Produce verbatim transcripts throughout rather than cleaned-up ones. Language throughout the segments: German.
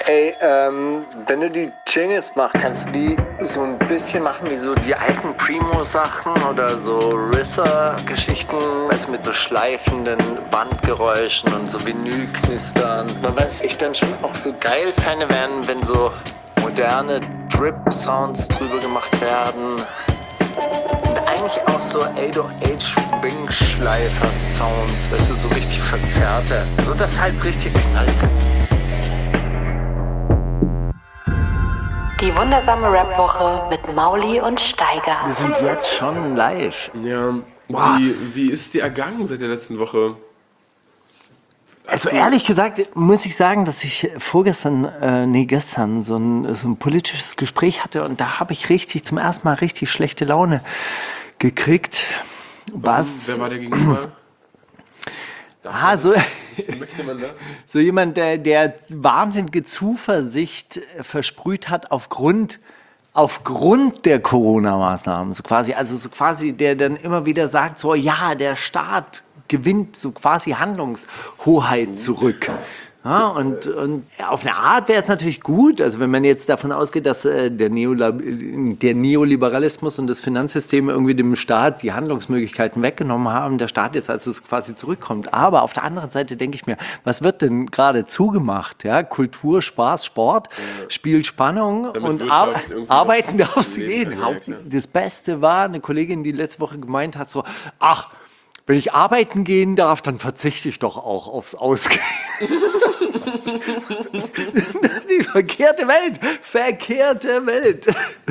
Ey, ähm, wenn du die Jingles machst, kannst du die so ein bisschen machen wie so die alten Primo-Sachen oder so Risser-Geschichten, weißt du, mit so schleifenden Bandgeräuschen und so Vinylknistern. Man weiß, ich dann schon auch so geil fände werden, wenn so moderne Drip-Sounds drüber gemacht werden. Und eigentlich auch so acht null acht Wing-Schleifer-Sounds, weißt du, so richtig verzerrte. So dass halt richtig knallt. Die wundersame Rap-Woche mit Mauli und Steiger. Wir sind jetzt schon live. Ja, wie, wie ist dir ergangen seit der letzten Woche? Also ehrlich gesagt muss ich sagen, dass ich vorgestern, äh, nee gestern, so ein, so ein politisches Gespräch hatte und da habe ich richtig, zum ersten Mal richtig schlechte Laune gekriegt. Was? Wer war der gegenüber? Ah, so, Möchte man das? so jemand, der, der wahnsinnige Zuversicht versprüht hat aufgrund, aufgrund der Corona-Maßnahmen. So quasi, also so quasi, der dann immer wieder sagt, so ja, der Staat gewinnt so quasi Handlungshoheit zurück. Ja, und, und auf eine Art wäre es natürlich gut, also wenn man jetzt davon ausgeht, dass äh, der, Neola- der Neoliberalismus und das Finanzsystem irgendwie dem Staat die Handlungsmöglichkeiten weggenommen haben, der Staat jetzt also quasi zurückkommt. Aber auf der anderen Seite denke ich mir, was wird denn gerade zugemacht? Ja? Kultur, Spaß, Sport, ja. Spiel, Spannung Damit und Wirtschaft Ar- irgendwie arbeiten noch darfst du leben gehen. kann, ja, klar. Das Beste war, eine Kollegin, die letzte Woche gemeint hat, so, ach, wenn ich arbeiten gehen darf, dann verzichte ich doch auch aufs Ausgehen. Die verkehrte Welt, verkehrte Welt.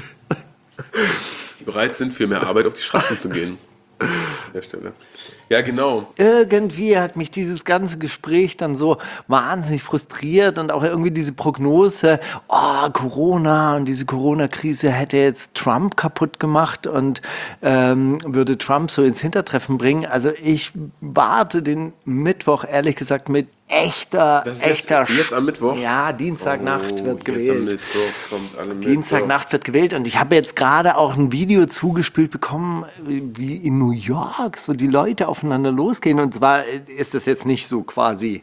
Die bereit sind, für mehr Arbeit auf die Straßen zu gehen. An der Stelle. Ja, genau. Irgendwie hat mich dieses ganze Gespräch dann so wahnsinnig frustriert und auch irgendwie diese Prognose, oh, Corona und diese Corona-Krise hätte jetzt Trump kaputt gemacht und ähm, würde Trump so ins Hintertreffen bringen. Also ich warte den Mittwoch, ehrlich gesagt, mit echter, Das ist jetzt- echter... jetzt am Mittwoch? Ja, Dienstagnacht Oh, wird jetzt gewählt. am Mittwoch kommt alle Mittwoch. Dienstagnacht wird gewählt und ich habe jetzt gerade auch ein Video zugespielt bekommen, wie in New York so die Leute aufeinander losgehen. Und zwar ist das jetzt nicht so quasi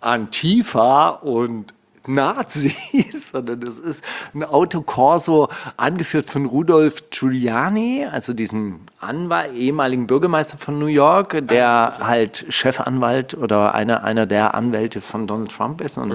Antifa und Nazis, sondern das ist ein Autokorso angeführt von Rudolph Giuliani, also diesem Anwalt, ehemaligen Bürgermeister von New York, der halt Chefanwalt oder einer, einer der Anwälte von Donald Trump ist. Und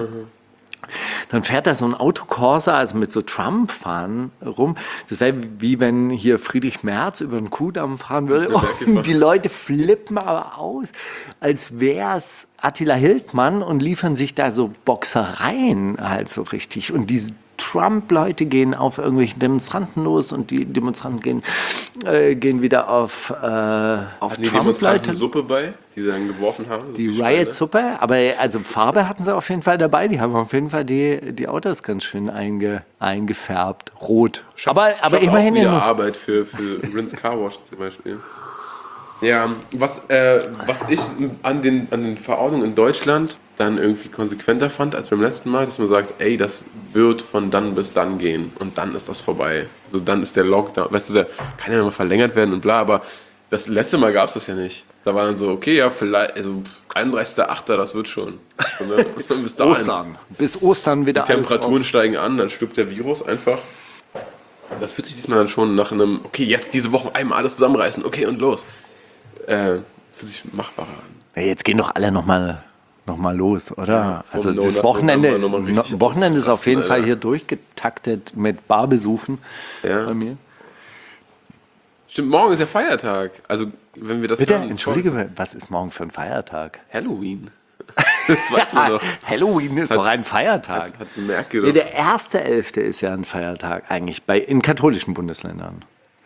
dann fährt da so ein Autokorso, also mit so Trump-Fahnen rum. Das wäre wie wenn hier Friedrich Merz über den Kuhdamm fahren würde. Und die Leute flippen aber aus, als wäre es Attila Hildmann und liefern sich da so Boxereien halt so richtig. Und diese Trump-Leute gehen auf irgendwelchen Demonstranten los und die Demonstranten gehen, äh, gehen wieder auf, äh, auf Hatten die Trump-Leute. Demonstranten Suppe bei, die sie dann geworfen haben? So Die viel Steine? Riot-Suppe, aber also Farbe hatten sie auf jeden Fall dabei. Die haben auf jeden Fall die, die Autos ganz schön einge, eingefärbt. Rot. Schafft- aber aber schafft immerhin auch wieder in- Arbeit für, für Rinse Car Wash zum Beispiel. Ja, was, äh, was ich an den, an den Verordnungen in Deutschland dann irgendwie konsequenter fand als beim letzten Mal, dass man sagt, ey, das wird von dann bis dann gehen und dann ist das vorbei. Also dann ist der Lockdown, weißt du, der kann ja immer verlängert werden und bla, aber das letzte Mal gab es das ja nicht. Da war dann so, okay, ja, vielleicht, also einunddreißigster achter das wird schon. So, ne? Bis dahin. Ostern. Bis Ostern wieder Die Temperaturen alles steigen an, dann stirbt der Virus einfach. Das fühlt sich diesmal dann schon nach einem, okay, jetzt diese Woche einmal alles zusammenreißen, okay, und los. Äh, fühlt sich machbarer an. auf. Ja, jetzt gehen doch alle nochmal noch mal los, oder? Ja, vom also das November Wochenende, noch mal richtig no, Wochenende ist auf jeden ausrasten, Fall Alter. hier durchgetaktet mit Barbesuchen Ja. bei mir. Stimmt, morgen ist ja Feiertag. Also, wenn wir das Bitte, hören, entschuldige mal, was ist morgen für ein Feiertag? Halloween. Das weiß man doch. Halloween ist Hat- doch ein Feiertag. Hat, hat die Merkel Nee, doch. der erste Elfte ist ja ein Feiertag eigentlich bei, in katholischen Bundesländern.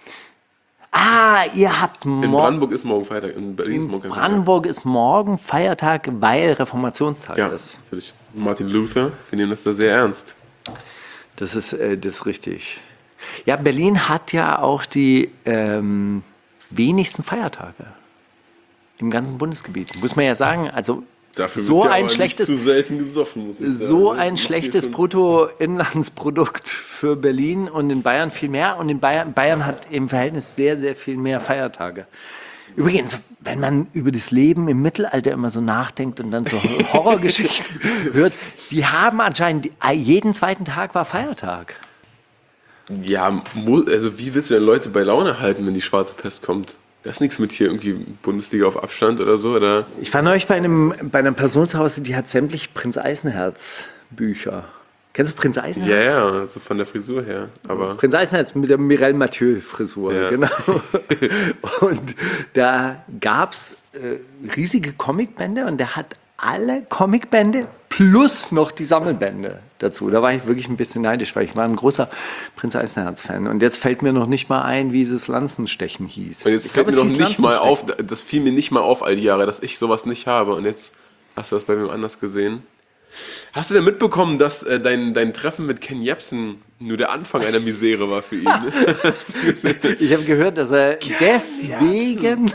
Ah, ihr habt In morgen. Brandenburg ist morgen Feiertag, in Berlin ist In morgen kein Brandenburg ist morgen Feiertag, weil Reformationstag Feiertag. Ja, ist. natürlich. Martin Luther, wir nehmen das da sehr ernst. Das ist, äh, das ist richtig. Ja, Berlin hat ja auch die ähm, wenigsten Feiertage im ganzen Bundesgebiet. Muss man ja sagen, also Dafür so wird ja ein aber schlechtes, nicht zu selten gesoffen, muss ich sagen. so ne? ein Macht schlechtes hier schon- Bruttoinlandsprodukt für Berlin und in Bayern viel mehr. Und in Bayern, Bayern hat im Verhältnis sehr, sehr viel mehr Feiertage. Übrigens, wenn man über das Leben im Mittelalter immer so nachdenkt und dann so Horrorgeschichten hört, die haben anscheinend, jeden zweiten Tag war Feiertag. Ja, mu- also wie willst du denn Leute bei Laune halten, wenn die schwarze Pest kommt? Da ist nichts mit hier irgendwie Bundesliga auf Abstand oder so, oder? Ich war neulich bei, einem, bei einer Person zu Hause, die hat sämtliche Prinz Eisenherz Bücher. Kennst du Prinz Eisenherz? Ja, ja, so von der Frisur her. Aber Prinz Eisenherz mit der Mireille Mathieu-Frisur, Ja. genau. Und da gab es äh, riesige Comicbände und der hat alle Comicbände plus noch die Sammelbände dazu. Da war ich wirklich ein bisschen neidisch, weil ich war ein großer Prinz Eisenherz-Fan. Und jetzt fällt mir noch nicht mal ein, wie dieses Lanzenstechen hieß. und jetzt Ich fällt glaub, mir es noch hieß nicht mal auf, Lanzenstechen. das fiel mir nicht mal auf all die Jahre, dass ich sowas nicht habe. Und jetzt hast du das bei wem anders gesehen. Hast du denn mitbekommen, dass äh, dein, dein Treffen mit Ken Jebsen nur der Anfang einer Misere war für ihn? Hast du gesehen? Ich habe gehört, dass er deswegen,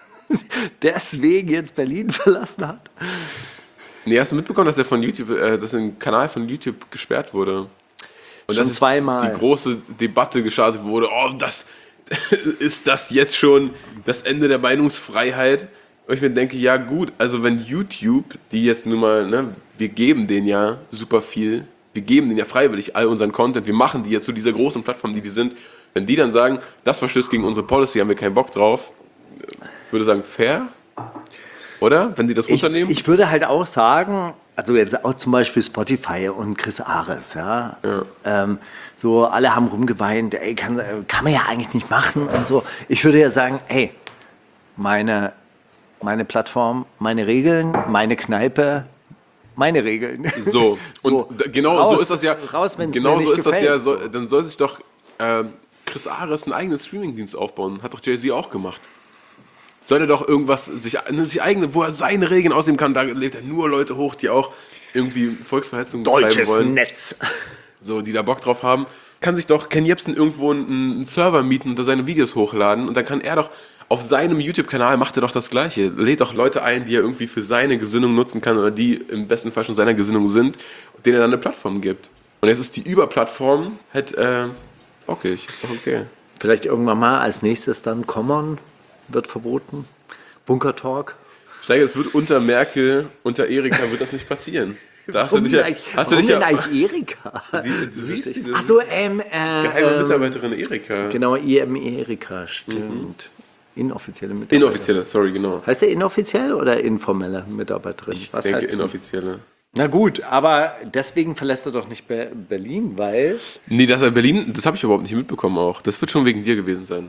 deswegen jetzt Berlin verlassen hat. Nee, hast du mitbekommen, dass er von YouTube, äh, dass ein Kanal von YouTube gesperrt wurde? Und Schon dass zweimal. die große Debatte gestartet wurde, oh, das ist das jetzt schon das Ende der Meinungsfreiheit? Und ich mir denke, ja gut, also wenn YouTube, die jetzt nun mal, ne, wir geben denen ja super viel, wir geben denen ja freiwillig all unseren Content, wir machen die ja zu dieser großen Plattform, die die sind, wenn die dann sagen, das verstößt gegen unsere Policy, haben wir keinen Bock drauf, ich würde sagen, fair, oder? Wenn die das Ich, runternehmen? ich würde halt auch sagen, also jetzt auch zum Beispiel Spotify und Chris Ares, ja. Ähm, so alle haben rumgeweint, ey, kann, kann man ja eigentlich nicht machen und so. Ich würde ja sagen, ey, meine, meine Plattform, meine Regeln, meine Kneipe, meine Regeln. So, und So, d- genau raus, so ist das ja. raus, wenn's genau mir so nicht ist das gefällt. ja. So, dann soll sich doch ähm, Chris Ares einen eigenen Streamingdienst aufbauen. Hat doch Jay-Z auch gemacht. Soll er doch irgendwas, sich, ne, sich eigene, wo er seine Regeln ausnehmen kann, da lädt er nur Leute hoch, die auch irgendwie Volksverhetzung betreiben Deutsches wollen. Netz. So, die da Bock drauf haben. Kann sich doch Ken Jebsen irgendwo einen, einen Server mieten und da seine Videos hochladen und dann kann er doch auf seinem YouTube-Kanal macht er doch das Gleiche. Lädt doch Leute ein, die er irgendwie für seine Gesinnung nutzen kann oder die im besten Fall schon seiner Gesinnung sind, denen er dann eine Plattform gibt. Und jetzt ist die Überplattform halt äh, bockig. Ist doch okay. Vielleicht irgendwann mal als nächstes dann Common wird verboten. Bunker Talk. Steiger, es wird unter Merkel, unter Erika wird das nicht passieren. Da hast du Warum dich denn ja, eigentlich, hast du warum dich ja, denn eigentlich Erika? Wie, wie hieß die denn? Ach so, ähm, äh, Geheime ähm, Mitarbeiterin Erika. Genau, I M Erika, stimmt. Inoffizielle Mitarbeiterin. Inoffizielle, sorry, genau. Heißt der inoffiziell oder informelle Mitarbeiterin? Ich Was denke heißt die? inoffizielle. Na gut, aber deswegen verlässt er doch nicht Be- Berlin, weil... Nee, das in Berlin, das habe ich überhaupt nicht mitbekommen auch. Das wird schon wegen dir gewesen sein.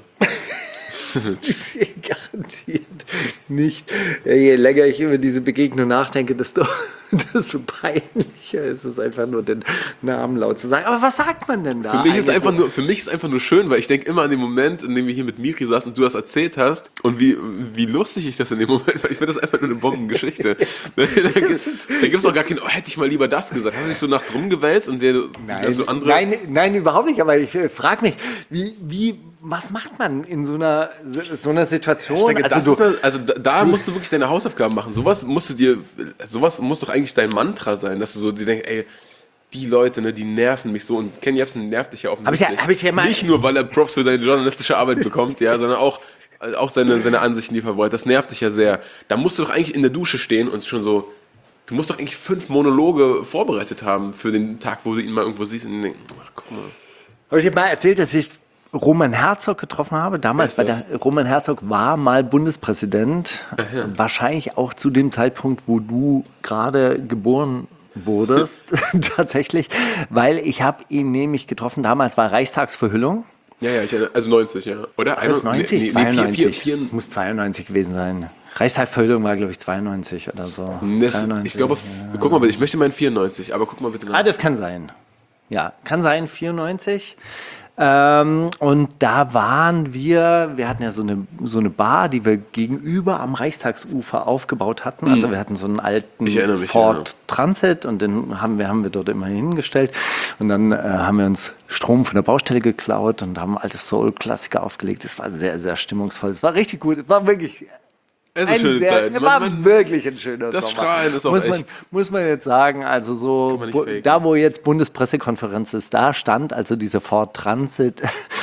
Garantiert nicht. Ja, je länger ich über diese Begegnung nachdenke, desto, desto peinlicher ist es einfach nur, den Namen laut zu sagen. Aber was sagt man denn da? Für mich, ist eigentlich einfach so? nur, für mich ist einfach nur schön, weil ich denke immer an den Moment, in dem wir hier mit Miri saßen und du das erzählt hast und wie, wie lustig ich das in dem Moment, weil ich finde das einfach nur eine Bombengeschichte. da gibt es doch gar kein, oh, hätte ich mal lieber das gesagt. Hast du dich so nachts rumgewälzt und der Nein, so andere... nein, nein, überhaupt nicht. Aber ich frage mich, wie, wie, was macht man in so einer, so einer Situation? Steiger, Also das du, ist eine, also da, da musst du wirklich deine Hausaufgaben machen. Sowas musst du dir, sowas muss doch eigentlich dein Mantra sein, dass du so dir denkst, ey, die Leute, ne, die nerven mich so. Und Ken Jebsen nervt dich ja offensichtlich. Hab ich ja- hab ich ja mal- Nicht nur, weil er Props für seine journalistische Arbeit bekommt, ja, sondern auch, auch seine, seine Ansichten, die er verbreitet. Das nervt dich ja sehr. Da musst du doch eigentlich in der Dusche stehen und schon so, du musst doch eigentlich fünf Monologe vorbereitet haben für den Tag, wo du ihn mal irgendwo siehst und denkst, ach, guck mal. habe ich dir mal erzählt, dass ich Roman Herzog getroffen habe. Damals Wer bei ist der Roman Herzog war mal Bundespräsident. Wahrscheinlich auch zu dem Zeitpunkt, wo du gerade geboren wurdest, tatsächlich, weil ich habe ihn nämlich getroffen. Damals war Reichstagsverhüllung. Ja, ja, ich, also neunzig, ja. Oder? War das neunzig? Nee, nee, zweiundneunzig. vier, vier, vier, Muss zweiundneunzig gewesen sein. Reichstagsverhüllung war, glaube ich, zweiundneunzig oder so. das, dreiundneunzig. ich glaube, ja. Guck mal bitte, ich möchte meinen vierundneunzig, aber guck mal bitte nach. Ah, das kann sein. Ja, kann sein, vierundneunzig. Ähm, und da waren wir, wir hatten ja so eine, so eine Bar, die wir gegenüber am Reichstagsufer aufgebaut hatten. Also wir hatten so einen alten Ich erinnere mich, Ford ja. Transit und den haben wir, haben wir dort immer hingestellt. Und dann äh, haben wir uns Strom von der Baustelle geklaut und haben alte Soul-Klassiker aufgelegt. Es war sehr, sehr stimmungsvoll. Es war richtig gut. Es war wirklich Es ist eine ein schöne sehr, Zeit. es Man- war man- wirklich ein schöner das Sommer. Strahlen ist auch muss man, echt. muss man jetzt sagen, also Das so, kann man nicht bu- faken. da wo jetzt Bundespressekonferenz ist, da stand also dieser Ford Transit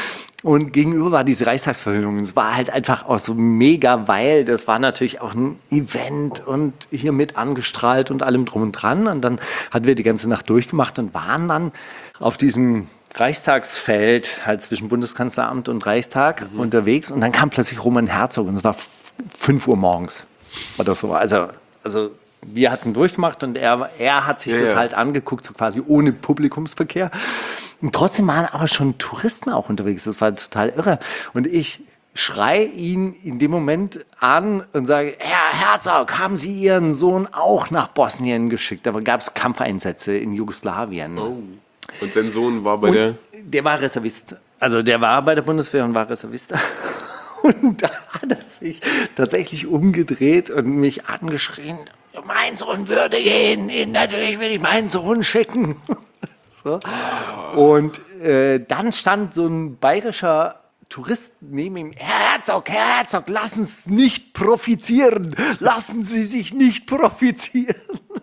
Und gegenüber war diese Reichstagsverhöhnung. Es war halt einfach auch so mega, weil das war natürlich auch ein Event und hier mit angestrahlt und allem drum und dran. Und dann hatten wir die ganze Nacht durchgemacht und waren dann auf diesem Reichstagsfeld, halt zwischen Bundeskanzleramt und Reichstag mhm. unterwegs. Und dann kam plötzlich Roman Herzog und es war fünf Uhr morgens oder so. Also, also wir hatten durchgemacht und er, er hat sich ja, das ja. halt angeguckt, so quasi ohne Publikumsverkehr. Und trotzdem waren aber schon Touristen auch unterwegs. Das war total irre. Und ich schreie ihn in dem Moment an und sage, Herr Herzog, haben Sie Ihren Sohn auch nach Bosnien geschickt? Da gab es Kampfeinsätze in Jugoslawien. Oh. Und sein Sohn war bei und der... Der war Reservist. Also der war bei der Bundeswehr und war Reservist. Und da hat er sich tatsächlich umgedreht und mich angeschrien, mein Sohn würde gehen, natürlich will ich meinen Sohn schicken. So. Und äh, dann stand so ein bayerischer Tourist neben ihm. Herr Herzog, Herr Herzog, lassen Sie es nicht profitieren. Lassen Sie sich nicht profitieren.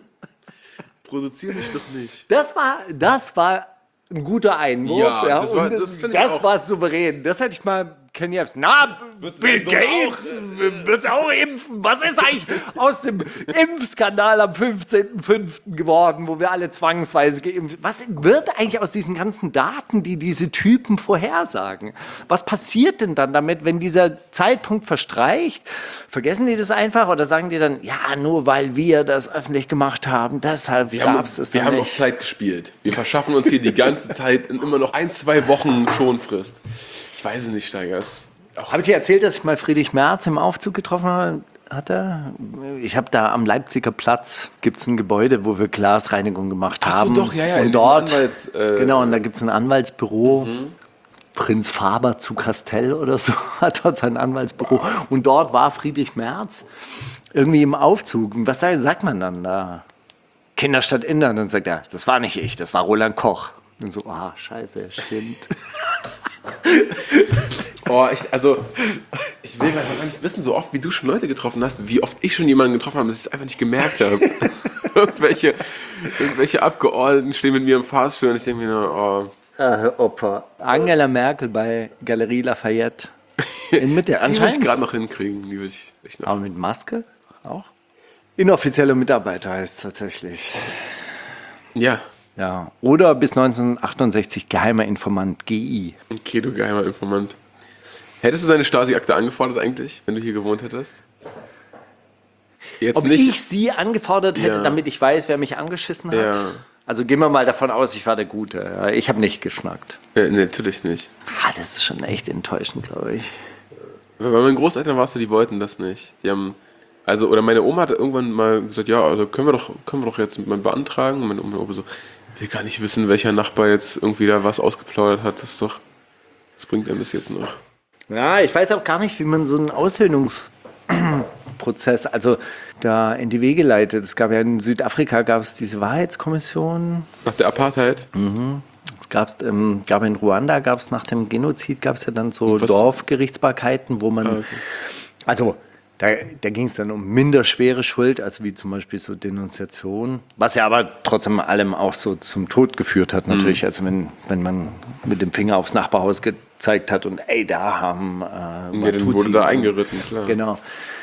Produziere mich doch nicht. Das war, das war ein guter Einwurf. Ja, ja, das war, und das das, ich auch. war souverän. Das hätte ich mal Ken Jebs. Na, Bill Gates wird auch impfen. Was ist eigentlich aus dem Impfskandal am fünfzehnten fünften geworden, wo wir alle zwangsweise geimpft? Was wird eigentlich aus diesen ganzen Daten, die diese Typen vorhersagen? Was passiert denn dann damit, wenn dieser Zeitpunkt verstreicht? Vergessen die das einfach oder sagen die dann, ja, nur weil wir das öffentlich gemacht haben, deshalb gab es das Wir dann haben nicht. auf Zeit gespielt. Wir verschaffen uns hier die ganze Zeit in immer noch ein, zwei Wochen Schonfrist. Ich weiß es nicht, Steiger. Habe ich dir erzählt, dass ich mal Friedrich Merz im Aufzug getroffen hatte? Ich habe da am Leipziger Platz, gibt es ein Gebäude, wo wir Glasreinigung gemacht Ach so, haben. doch, ja, ja. Und dort, Anwalts, äh, genau, und da gibt es ein Anwaltsbüro. Mhm. Prinz Faber zu Castell oder so hat dort sein Anwaltsbüro. Und dort war Friedrich Merz irgendwie im Aufzug. Und was sagt man dann da? Kinder statt Inder. Und dann sagt er, das war nicht ich, das war Roland Koch. Und so, ah, scheiße, stimmt. Oh, ich, also, ich will gar nicht wissen, so oft wie du schon Leute getroffen hast, wie oft ich schon jemanden getroffen habe, dass ich es einfach nicht gemerkt habe. irgendwelche, irgendwelche Abgeordneten stehen mit mir im Fahrstuhl und ich denke mir nur, oh. Äh, Opa. Angela Merkel bei Galerie Lafayette. In Mitte. Die würde ich gerade noch hinkriegen. Die würde ich echt noch. Aber mit Maske auch? Inoffizieller Mitarbeiter heißt es tatsächlich. Ja. Ja. Oder bis neunzehnhundertachtundsechzig geheimer Informant, G I. Okay, du geheimer Informant. Hättest du seine Stasi-Akte angefordert eigentlich, wenn du hier gewohnt hättest? Jetzt Ob nicht. ich sie angefordert hätte, Ja. damit ich weiß, wer mich angeschissen hat? Ja. Also gehen wir mal davon aus, ich war der Gute. Ja, ich habe nicht geschnackt. Äh, nee, natürlich nicht. Ah, das ist schon echt enttäuschend, glaube ich. Bei meinen Großeltern war es so, die wollten das nicht. Die haben, also, oder meine Oma hat irgendwann mal gesagt, ja, also können wir doch, können wir doch jetzt mal beantragen. Und meine Oma so, will gar nicht wissen, welcher Nachbar jetzt irgendwie da was ausgeplaudert hat. Das ist doch, das bringt einem bis jetzt noch. Ja, ich weiß auch gar nicht, wie man so einen Aushöhlungsprozess, also da in die Wege leitet. Es gab ja in Südafrika gab es diese Wahrheitskommission. Nach der Apartheid? Mhm. Es gab, ähm, gab in Ruanda gab es nach dem Genozid gab es ja dann so Was? Dorfgerichtsbarkeiten, wo man, Ah, okay. also da, da ging es dann um minder schwere Schuld, also wie zum Beispiel so Denunziation, was ja aber trotzdem allem auch so zum Tod geführt hat natürlich, mhm. also wenn, wenn man mit dem Finger aufs Nachbarhaus gezeigt hat und ey, da haben äh, Ja, dann wurde da eingeritten, klar. Genau.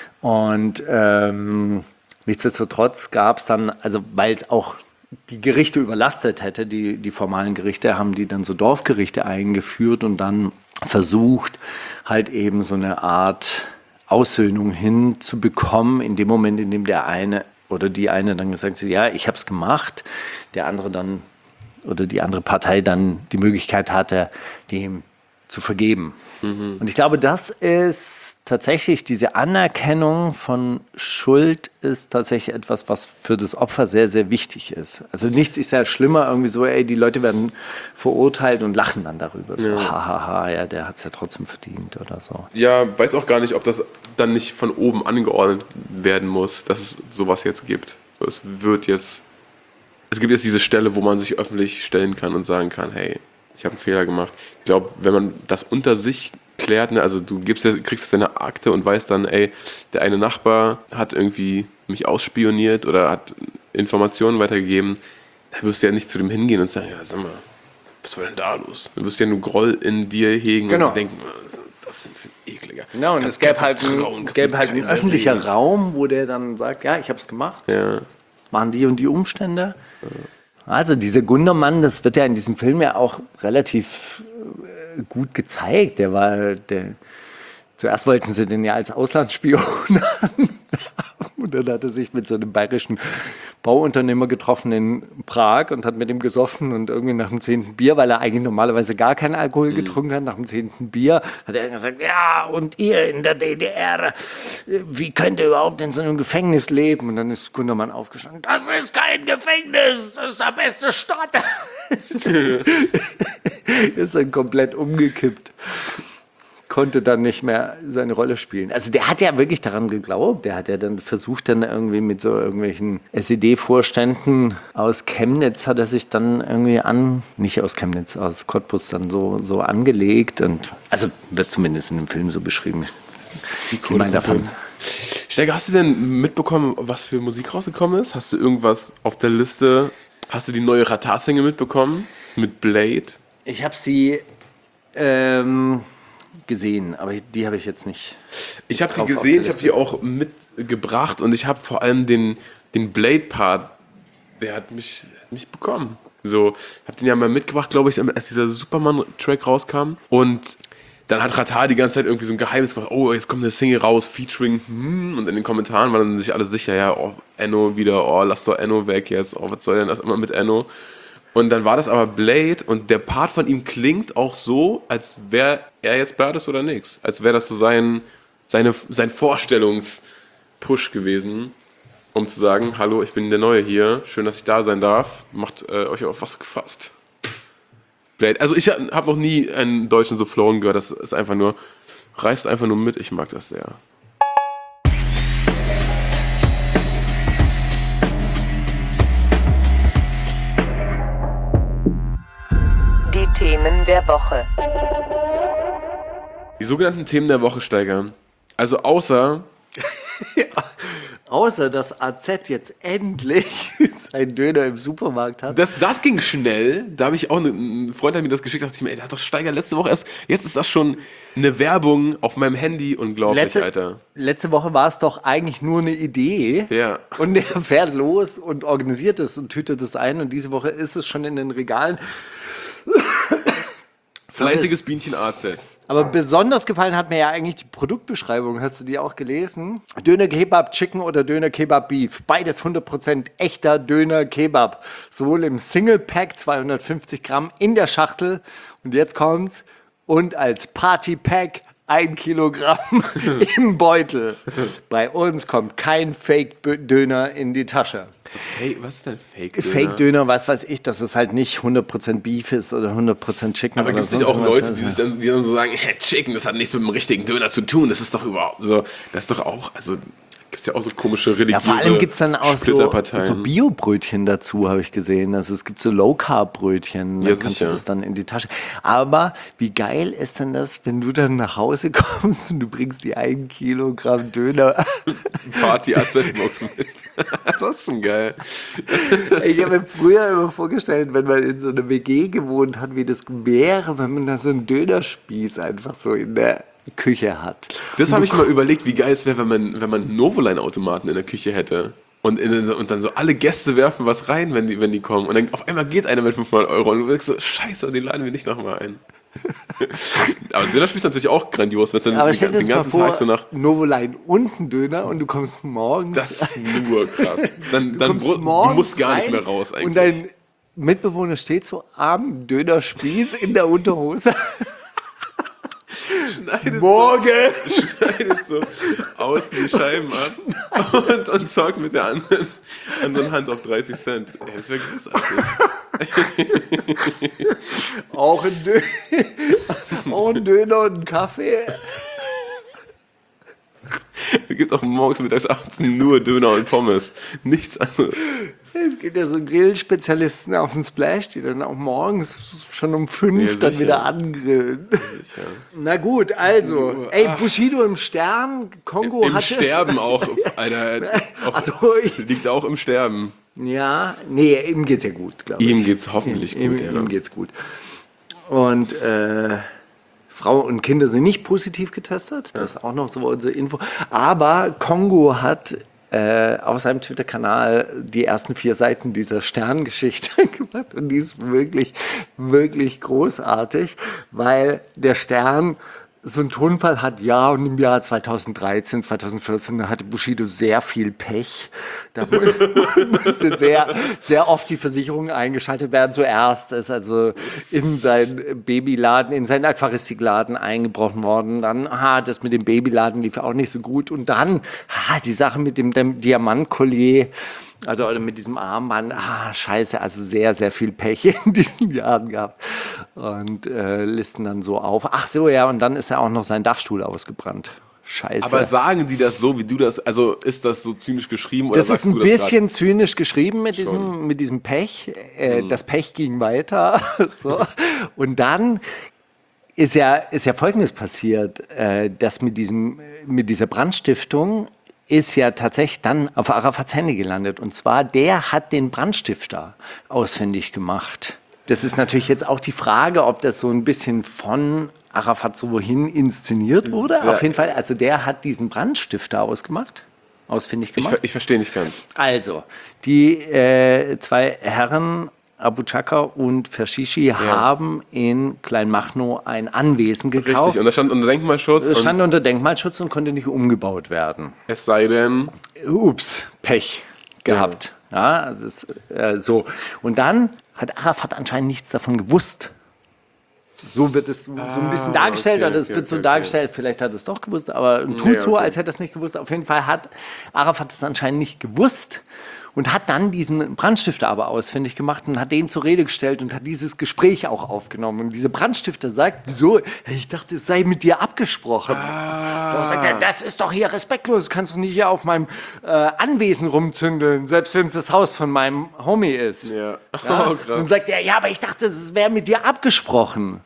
Und ähm, nichtsdestotrotz gab es dann, also weil es auch die Gerichte überlastet hätte, die, die formalen Gerichte, haben die dann so Dorfgerichte eingeführt und dann versucht, halt eben so eine Art Aussöhnung hinzubekommen, in dem Moment, in dem der eine oder die eine dann gesagt hat, ja, ich habe es gemacht, der andere dann oder die andere Partei dann die Möglichkeit hatte, dem zu vergeben. Mhm. Und ich glaube, das ist tatsächlich, diese Anerkennung von Schuld ist tatsächlich etwas, was für das Opfer sehr, sehr wichtig ist. Also nichts ist ja schlimmer, irgendwie so, ey, die Leute werden verurteilt und lachen dann darüber. So, ja. hahaha, ja, der hat es ja trotzdem verdient oder so. Ja, weiß auch gar nicht, ob das dann nicht von oben angeordnet werden muss, dass es sowas jetzt gibt. So, es wird jetzt, es gibt jetzt diese Stelle, wo man sich öffentlich stellen kann und sagen kann, hey, ich habe einen Fehler gemacht. Ich glaube, wenn man das unter sich klärt, ne, also du gibst ja, kriegst jetzt deine Akte und weißt dann, ey, der eine Nachbar hat irgendwie mich ausspioniert oder hat Informationen weitergegeben, dann wirst du ja nicht zu dem hingehen und sagen, ja, sag mal, was war denn da los? Du wirst ja nur Groll in dir hegen Genau. und denken, das, das ist ein ekliger. Genau, und Kannst es gäbe kein halt, Vertrauen, ein, kannst gäbe mit halt ein keinem öffentlicher reden. Raum, wo der dann sagt, ja, ich habe es gemacht. Ja. Waren die und die Umstände. Also dieser Gundermann, das wird ja in diesem Film ja auch relativ äh, gut gezeigt. Der war, der, zuerst wollten sie den ja als Auslandsspion haben. Und dann hat er sich mit so einem bayerischen Bauunternehmer getroffen in Prag und hat mit ihm gesoffen und irgendwie nach dem zehnten Bier, weil er eigentlich normalerweise gar keinen Alkohol getrunken hat, nach dem zehnten Bier hat er gesagt, ja, und ihr in der D D R, wie könnt ihr überhaupt in so einem Gefängnis leben? Und dann ist Gundermann aufgestanden, das ist kein Gefängnis, das ist der beste Stadt. Ist dann komplett umgekippt. Konnte dann nicht mehr seine Rolle spielen. Also der hat ja wirklich daran geglaubt. Der hat ja dann versucht, dann irgendwie mit so irgendwelchen S E D-Vorständen aus Chemnitz hat er sich dann irgendwie an, nicht aus Chemnitz, aus Cottbus dann so, so angelegt. Und also wird zumindest in dem Film so beschrieben. Ich meine davon. Steiger, hast du denn mitbekommen, was für Musik rausgekommen ist? Hast du irgendwas auf der Liste? Hast du die neue Ratar-Single mitbekommen? Mit Blade? Ich habe sie ähm, gesehen, aber die habe ich jetzt nicht. Ich habe die drauf auf gesehen, der ich habe Liste. die auch mitgebracht und ich habe vor allem den, den Blade-Part, der hat mich, mich bekommen. So, ich habe den ja mal mitgebracht, glaube ich, als dieser Superman-Track rauskam. Und dann hat Ratar die ganze Zeit irgendwie so ein Geheimnis gemacht. Oh, jetzt kommt eine Single raus, featuring, hm, und in den Kommentaren waren dann sich alle sicher, ja, oh, Enno wieder, oh, lass doch Enno weg jetzt, oh, was soll denn das immer mit Enno? Und dann war das aber Blade und der Part von ihm klingt auch so, als wäre er jetzt Blades oder nix. Als wäre das so sein, seine, sein Vorstellungspush gewesen, um zu sagen, hallo, ich bin der Neue hier, schön, dass ich da sein darf, macht äh, euch auf was gefasst. Blade, also ich habe noch nie einen Deutschen so flowen gehört, das ist einfach nur, reißt einfach nur mit, ich mag das sehr. Die Themen der Woche. Die sogenannten Themen der Woche steigern. Also außer, Außer dass A Z jetzt endlich seinen Döner im Supermarkt hat. das, das ging schnell, da habe ich auch, ne, ein Freund hat mir das geschickt, dachte ich mir, ey, der hat doch Steiger letzte Woche erst, jetzt ist das schon eine Werbung auf meinem Handy, unglaublich, Letzte, Alter. letzte Woche war es doch eigentlich nur eine Idee. Ja. Und der fährt los und organisiert es und tütet es ein. Und diese Woche ist es schon in den Regalen. Fleißiges Bienchen A Z. Aber besonders gefallen hat mir ja eigentlich die Produktbeschreibung. Hast du die auch gelesen? Döner Kebab Chicken oder Döner Kebab Beef. Beides hundert Prozent echter Döner Kebab. Sowohl im Single Pack zweihundertfünfzig Gramm in der Schachtel. Und jetzt kommt's. Und als Party Pack ein Kilogramm im Beutel. Bei uns kommt kein Fake-Döner in die Tasche. Fake, was ist denn Fake-Döner? Fake-Döner, was weiß ich, dass es halt nicht hundert Prozent Beef ist oder hundert Prozent Chicken. Aber oder gibt es nicht sonst auch was. Leute, die sich dann, die dann so sagen, hey, Chicken, das hat nichts mit dem richtigen Döner zu tun, das ist doch überhaupt so, das ist doch auch, also gibt es ja auch so komische religiöse Ja, vor allem gibt es dann auch so, Splitterparteien. so Bio-Brötchen dazu, habe ich gesehen. Also es gibt so Low-Carb-Brötchen, da Ja, kannst sicher. du das dann in die Tasche. Aber wie geil ist denn das, wenn du dann nach Hause kommst und du bringst die ein Kilogramm Döner. Party-A Z-Box mit. Das ist schon geil. Ich habe mir früher immer vorgestellt, wenn man in so einer W G gewohnt hat, wie das wäre, wenn man da so einen Dönerspieß einfach so in der Küche hat. Das habe ich mal überlegt, wie geil es wäre, wenn man, wenn man Novoline-Automaten in der Küche hätte. Und, in, und dann so alle Gäste werfen was rein, wenn die, wenn die kommen. Und dann auf einmal geht einer mit fünfhundert Euro und du denkst so, scheiße, den laden wir nicht nochmal ein. Aber Dönerspieß ist natürlich auch grandios, wenn es dann Aber den, stell dir den das mal ganzen vor, Tag so nach... Novoline und ein Döner und du kommst morgens... Das ist nur krass. Dann, Du dann kommst bru- du morgens musst gar nicht rein mehr raus eigentlich. Und dein Mitbewohner steht so am Dönerspieß in der Unterhose. schneidet Morgen! So, schneidet so außen die Scheiben ab und, und zockt mit der anderen, anderen Hand auf dreißig Cent. Ey, das wäre großartig. Auch ein, Dö- auch ein Döner und ein Kaffee. Es gibt auch morgens, mittags, abends nur Döner und Pommes. Nichts anderes. Es gibt ja so Grillspezialisten auf dem Splash, die dann auch morgens schon um fünf Ja, dann sicher. wieder angrillen. Sicher. Na gut, also, ey, Bushido im Stern, Kongo Im hatte... Sterben auch, Alter. Auch, Also, liegt auch im Sterben. ja, nee, ihm geht's ja gut, glaube ich. Ihm geht's hoffentlich ihm, gut, ja. Ihm geht's gut. Und äh, Frau und Kinder sind nicht positiv getestet. Das ist auch noch so unsere Info. Aber Kongo hat äh, auf seinem Twitter-Kanal die ersten vier Seiten dieser Sterngeschichte gemacht. Und die ist wirklich, wirklich großartig, weil der Stern so einen Tonfall hat, ja, und im Jahr zweitausenddreizehn, zweitausendvierzehn hatte Bushido sehr viel Pech. Da musste sehr, sehr oft die Versicherung eingeschaltet werden. Zuerst ist also in seinen Babyladen, in seinen Aquaristikladen eingebrochen worden. Dann, ah, das mit dem Babyladen lief auch nicht so gut. Und dann, ah, die Sache mit dem, dem Diamantkollier, also oder mit diesem Armband, ah, scheiße, also sehr, sehr viel Pech in diesen Jahren gehabt. Und äh, listen dann so auf. Ach so, ja, und dann ist ja auch noch sein Dachstuhl ausgebrannt. Scheiße. Aber sagen die das so, wie du das, also ist das so zynisch geschrieben? Oder das ist ein du bisschen das zynisch geschrieben mit diesem, mit diesem Pech. Äh, mhm. Das Pech ging weiter. So. Und dann ist ja, ist ja Folgendes passiert, äh, dass mit, diesem, mit dieser Brandstiftung ist ja tatsächlich dann auf Arafats Handy gelandet. Und zwar, der hat den Brandstifter ausfindig gemacht. Das ist natürlich jetzt auch die Frage, ob das so ein bisschen von Arafat so wohin inszeniert wurde. Ja. Auf jeden Fall, also der hat diesen Brandstifter ausgemacht, ausfindig gemacht. Ich, ich verstehe nicht ganz. Also, die äh, zwei Herren, Abu Chaka und Fashishi, ja. haben in Kleinmachnow ein Anwesen gekauft. Richtig, und das stand unter Denkmalschutz. Es stand unter Denkmalschutz und konnte nicht umgebaut werden. Es sei denn... Ups, Pech gehabt. Ja, ja das, äh, so. Und dann hat Arafat anscheinend nichts davon gewusst. So wird es ah, so ein bisschen dargestellt, okay, oder es okay, wird so okay, dargestellt, okay. Vielleicht hat er es doch gewusst, aber tut nee, so, okay. als hätte er es nicht gewusst. Auf jeden Fall hat Arafat es anscheinend nicht gewusst und hat dann diesen Brandstifter aber ausfindig gemacht und hat den zur Rede gestellt und hat dieses Gespräch auch aufgenommen. Und dieser Brandstifter sagt, wieso? Ich dachte, es sei mit dir abgesprochen. Ah. Da sagt er, das ist doch hier respektlos, du kannst doch nicht hier auf meinem äh, Anwesen rumzündeln, selbst wenn es das Haus von meinem Homie ist. Ja. Ja? Oh, krass. Und sagt er, ja, aber ich dachte, es wäre mit dir abgesprochen.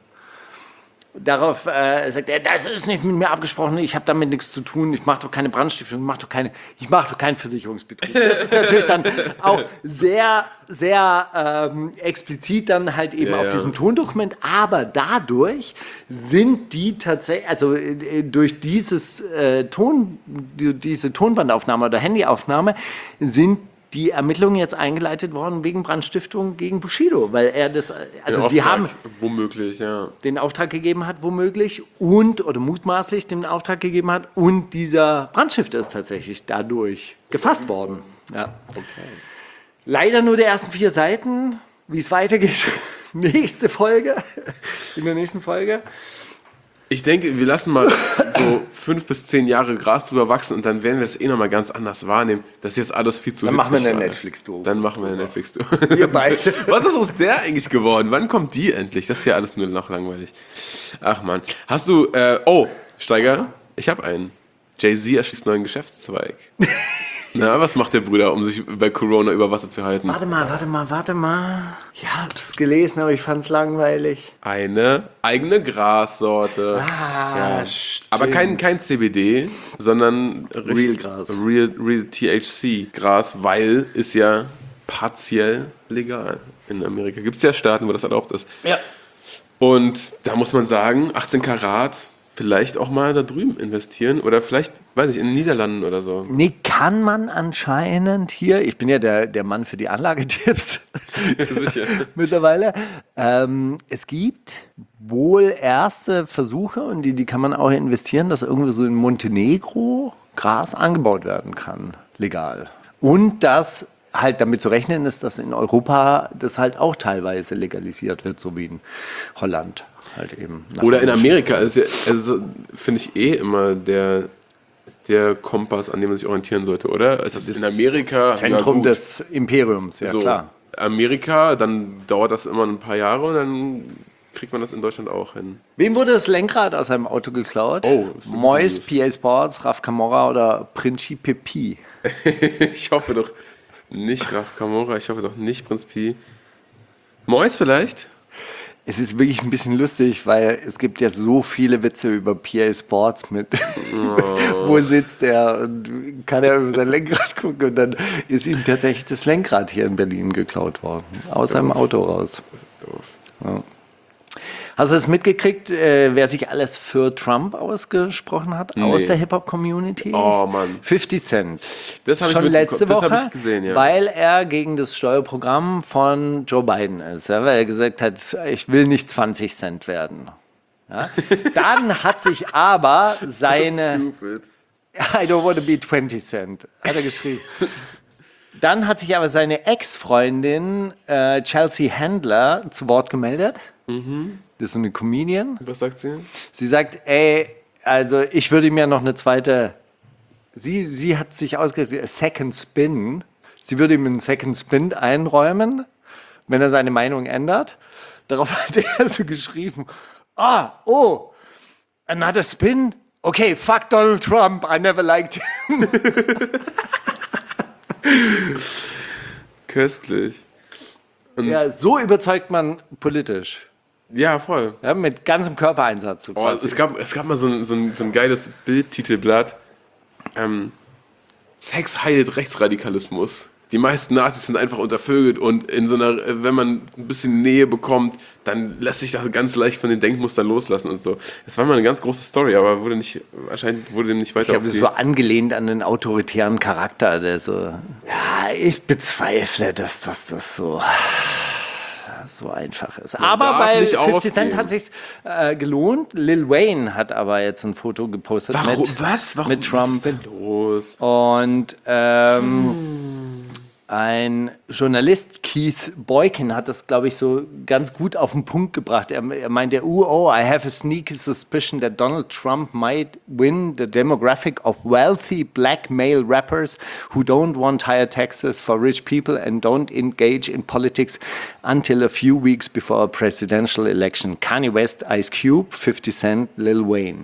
Darauf äh, sagt er, das ist nicht mit mir abgesprochen, ich habe damit nichts zu tun, ich mache doch keine Brandstiftung, ich mache doch, keine, ich mach doch keinen Versicherungsbetrug. Das ist natürlich dann auch sehr, sehr ähm, explizit dann halt eben ja, auf ja. diesem Tondokument, aber dadurch sind die tatsächlich, also äh, durch dieses äh, Ton, die, diese Tonbandaufnahme oder Handyaufnahme sind die Ermittlungen jetzt eingeleitet worden wegen Brandstiftung gegen Bushido, weil er das, also die haben womöglich, ja. den Auftrag gegeben hat, womöglich, und, oder mutmaßlich den Auftrag gegeben hat, und dieser Brandstifter ist tatsächlich dadurch gefasst worden. Ja. Okay. Leider nur die ersten vier Seiten, wie es weitergeht. Nächste Folge, in der nächsten Folge. Ich denke, wir lassen mal so fünf bis zehn Jahre Gras drüber wachsen und dann werden wir das eh nochmal ganz anders wahrnehmen. Das ist jetzt alles viel zu Dann machen wir eine war. Netflix-Doku. Dann machen wir eine Netflix-Doku. Wir beide. Was ist aus der eigentlich geworden? Wann kommt die endlich? Das ist ja alles nur noch langweilig. Ach man. Hast du, äh, oh, Steiger, ich habe einen. Jay-Z erschließt neuen Geschäftszweig. Na, was macht der Bruder, um sich bei Corona über Wasser zu halten? Warte mal, warte mal, warte mal. Ich hab's gelesen, aber ich fand's langweilich. Eine eigene Grassorte. Ah, ja. Aber kein, kein C B D, sondern Real Gras. Real, Real T H C Gras, weil ist ja partiell legal in Amerika. Gibt es ja Staaten, wo das erlaubt ist. Ja. Und da muss man sagen, achtzehn Karat, vielleicht auch mal da drüben investieren oder vielleicht, weiß ich, in den Niederlanden oder so. Nee, kann man anscheinend hier, ich bin ja der, der Mann für die Anlagetipps ja, sicher. mittlerweile, ähm, es gibt wohl erste Versuche, und die, die kann man auch investieren, dass irgendwie so in Montenegro Gras angebaut werden kann, legal. Und dass halt damit zu rechnen ist, dass in Europa das halt auch teilweise legalisiert wird, so wie in Holland. Halt eben oder in Amerika, also, also finde ich eh immer der, der Kompass, an dem man sich orientieren sollte, oder? Ist das in Amerika Zentrum ja, des Imperiums, ja so, klar. Amerika, dann dauert das immer ein paar Jahre und dann kriegt man das in Deutschland auch hin. Wem wurde das Lenkrad aus seinem Auto geklaut? Oh, Mois, P A Sports, Raf Camora oder Principe Pi? Ich hoffe doch nicht Raf Camora, ich hoffe doch nicht Prinz Pi. Mois vielleicht? Es ist wirklich ein bisschen lustig, weil es gibt ja so viele Witze über P A Sports mit. Oh. Wo sitzt er und kann er über sein Lenkrad gucken und dann ist ihm tatsächlich das Lenkrad hier in Berlin geklaut worden. Aus doof. Seinem Auto raus. Das ist doof. Ja. Hast du es mitgekriegt, äh, wer sich alles für Trump ausgesprochen hat Nee. aus der Hip-Hop-Community? Oh, Mann. fifty Cent. Das hab ich Schon mitbekommen. letzte Das Woche, hab ich gesehen, ja. weil er gegen das Steuerprogramm von Joe Biden ist. Ja, weil er gesagt hat, ich will nicht zwanzig Cent werden. Ja? Dann hat sich aber seine... Stupid. I don't want to be twenty Cent, hat er geschrieben. Dann hat sich aber seine Ex-Freundin äh, Chelsea Handler zu Wort gemeldet. Mhm. Das ist so eine Comedian. Was sagt sie? Sie sagt, ey, also ich würde mir noch eine zweite, sie, sie hat sich ausgedacht, Second Spin. Sie würde ihm einen Second Spin einräumen, wenn er seine Meinung ändert. Darauf hat er so geschrieben, ah, oh, another spin? Okay, fuck Donald Trump, I never liked him. Köstlich. Und Ja, so überzeugt man politisch. ja, voll. Ja, mit ganzem Körpereinsatz. So Oh, quasi. es, gab, es gab mal so ein, so ein, so ein geiles Bildtitelblatt. Ähm, Sex heilt Rechtsradikalismus. Die meisten Nazis sind einfach untervögelt und in so einer, wenn man ein bisschen Nähe bekommt, dann lässt sich das ganz leicht von den Denkmustern loslassen und so. Das war mal eine ganz große Story, aber wurde nicht, anscheinend wurde dem nicht weiter Ich habe auf es die- so angelehnt an den autoritären Charakter, der so. Ja, ich bezweifle, dass das, das so, so einfach ist. aber darf bei nicht fifty aufgeben. Cent hat sich äh, gelohnt. Lil Wayne hat aber jetzt ein Foto gepostet Warum? mit, Was? Warum? mit Trump. Was ist denn los? Und ähm, ein Journalist, Keith Boykin, hat das, glaube ich, so ganz gut auf den Punkt gebracht. Er, er meinte, oh, oh, I have a sneaky suspicion that Donald Trump might win the demographic of wealthy black male rappers who don't want higher taxes for rich people and don't engage in politics until a few weeks before a presidential election. Kanye West, Ice Cube, fifty Cent, Lil Wayne.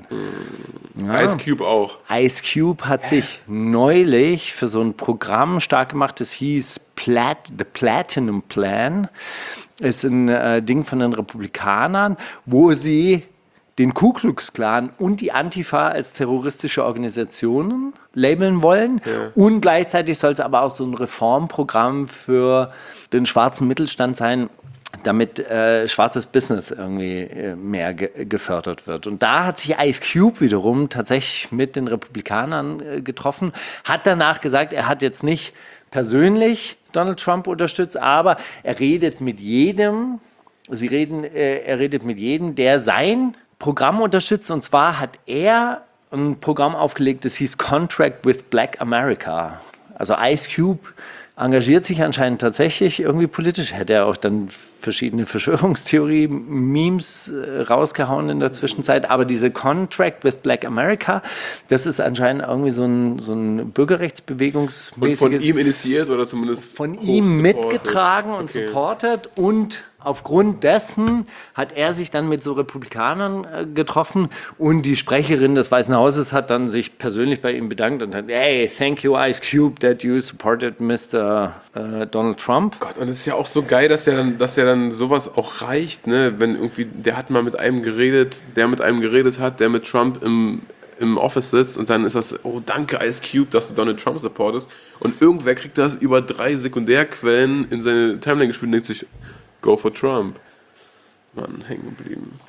Ice Cube auch. Ice Cube hat sich neulich für so ein Programm stark gemacht, das hieß Plat The Platinum Plan. Ist ein äh, Ding von den Republikanern, wo sie den Ku Klux Klan und die Antifa als terroristische Organisationen labeln wollen. Und gleichzeitig soll es aber auch so ein Reformprogramm für den schwarzen Mittelstand sein, damit äh, schwarzes Business irgendwie äh, mehr ge gefördert wird. Und da hat sich Ice Cube wiederum tatsächlich mit den Republikanern äh, getroffen, hat danach gesagt, er hat jetzt nicht persönlich Donald Trump unterstützt, aber er redet mit jedem, sie reden, äh, er redet mit jedem, der sein Programm unterstützt. Und zwar hat er ein Programm aufgelegt, das hieß Contract with Black America. Also Ice Cube engagiert sich anscheinend tatsächlich irgendwie politisch. Hätte er auch dann verschiedene Verschwörungstheorie-Memes äh, rausgehauen in der Zwischenzeit. Aber diese Contract with Black America, das ist anscheinend irgendwie so ein, so ein Und Bürgerrechtsbewegungsmäßiges... von ihm initiiert oder zumindest von hoch ihm supported. mitgetragen und Okay. supportet, und aufgrund dessen hat er sich dann mit so Republikanern äh, getroffen, und die Sprecherin des Weißen Hauses hat dann sich persönlich bei ihm bedankt und hat, hey, thank you Ice Cube that you supported Mister äh, Donald Trump. Gott, und es ist ja auch so geil, dass ja dann, dass ja dann sowas auch reicht, ne? Wenn irgendwie, der hat mal mit einem geredet, der mit einem geredet hat, der mit Trump im, im Office sitzt, und dann ist das, oh danke Ice Cube, dass du Donald Trump supportest, und irgendwer kriegt das über drei Sekundärquellen in seine Timeline gespielt und denkt sich, go for Trump. Mann, hängen geblieben.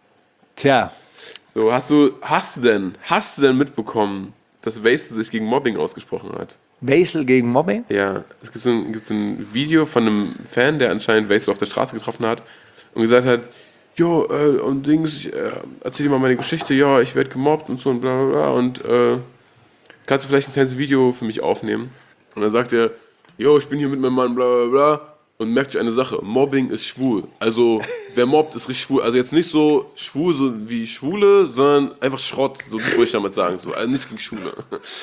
Tja, So, hast du, hast du denn, hast du denn mitbekommen, dass Wastel sich gegen Mobbing ausgesprochen hat? Wastel gegen Mobbing? Ja, es gibt so ein, gibt's ein Video von einem Fan, der anscheinend Wastel auf der Straße getroffen hat und gesagt hat, jo, äh, und Dings, ich äh, erzähl dir mal meine Geschichte, ja, ich werde gemobbt und so und bla bla bla, und äh, kannst du vielleicht ein kleines Video für mich aufnehmen? Und dann sagt er, jo, ich bin hier mit meinem Mann, bla bla bla, und merkt euch eine Sache, Mobbing ist schwul. Also, wer mobbt, ist richtig schwul. Also jetzt nicht so schwul so wie Schwule, sondern einfach Schrott, so das wollte ich damit sagen. So. Also nichts gegen Schwule.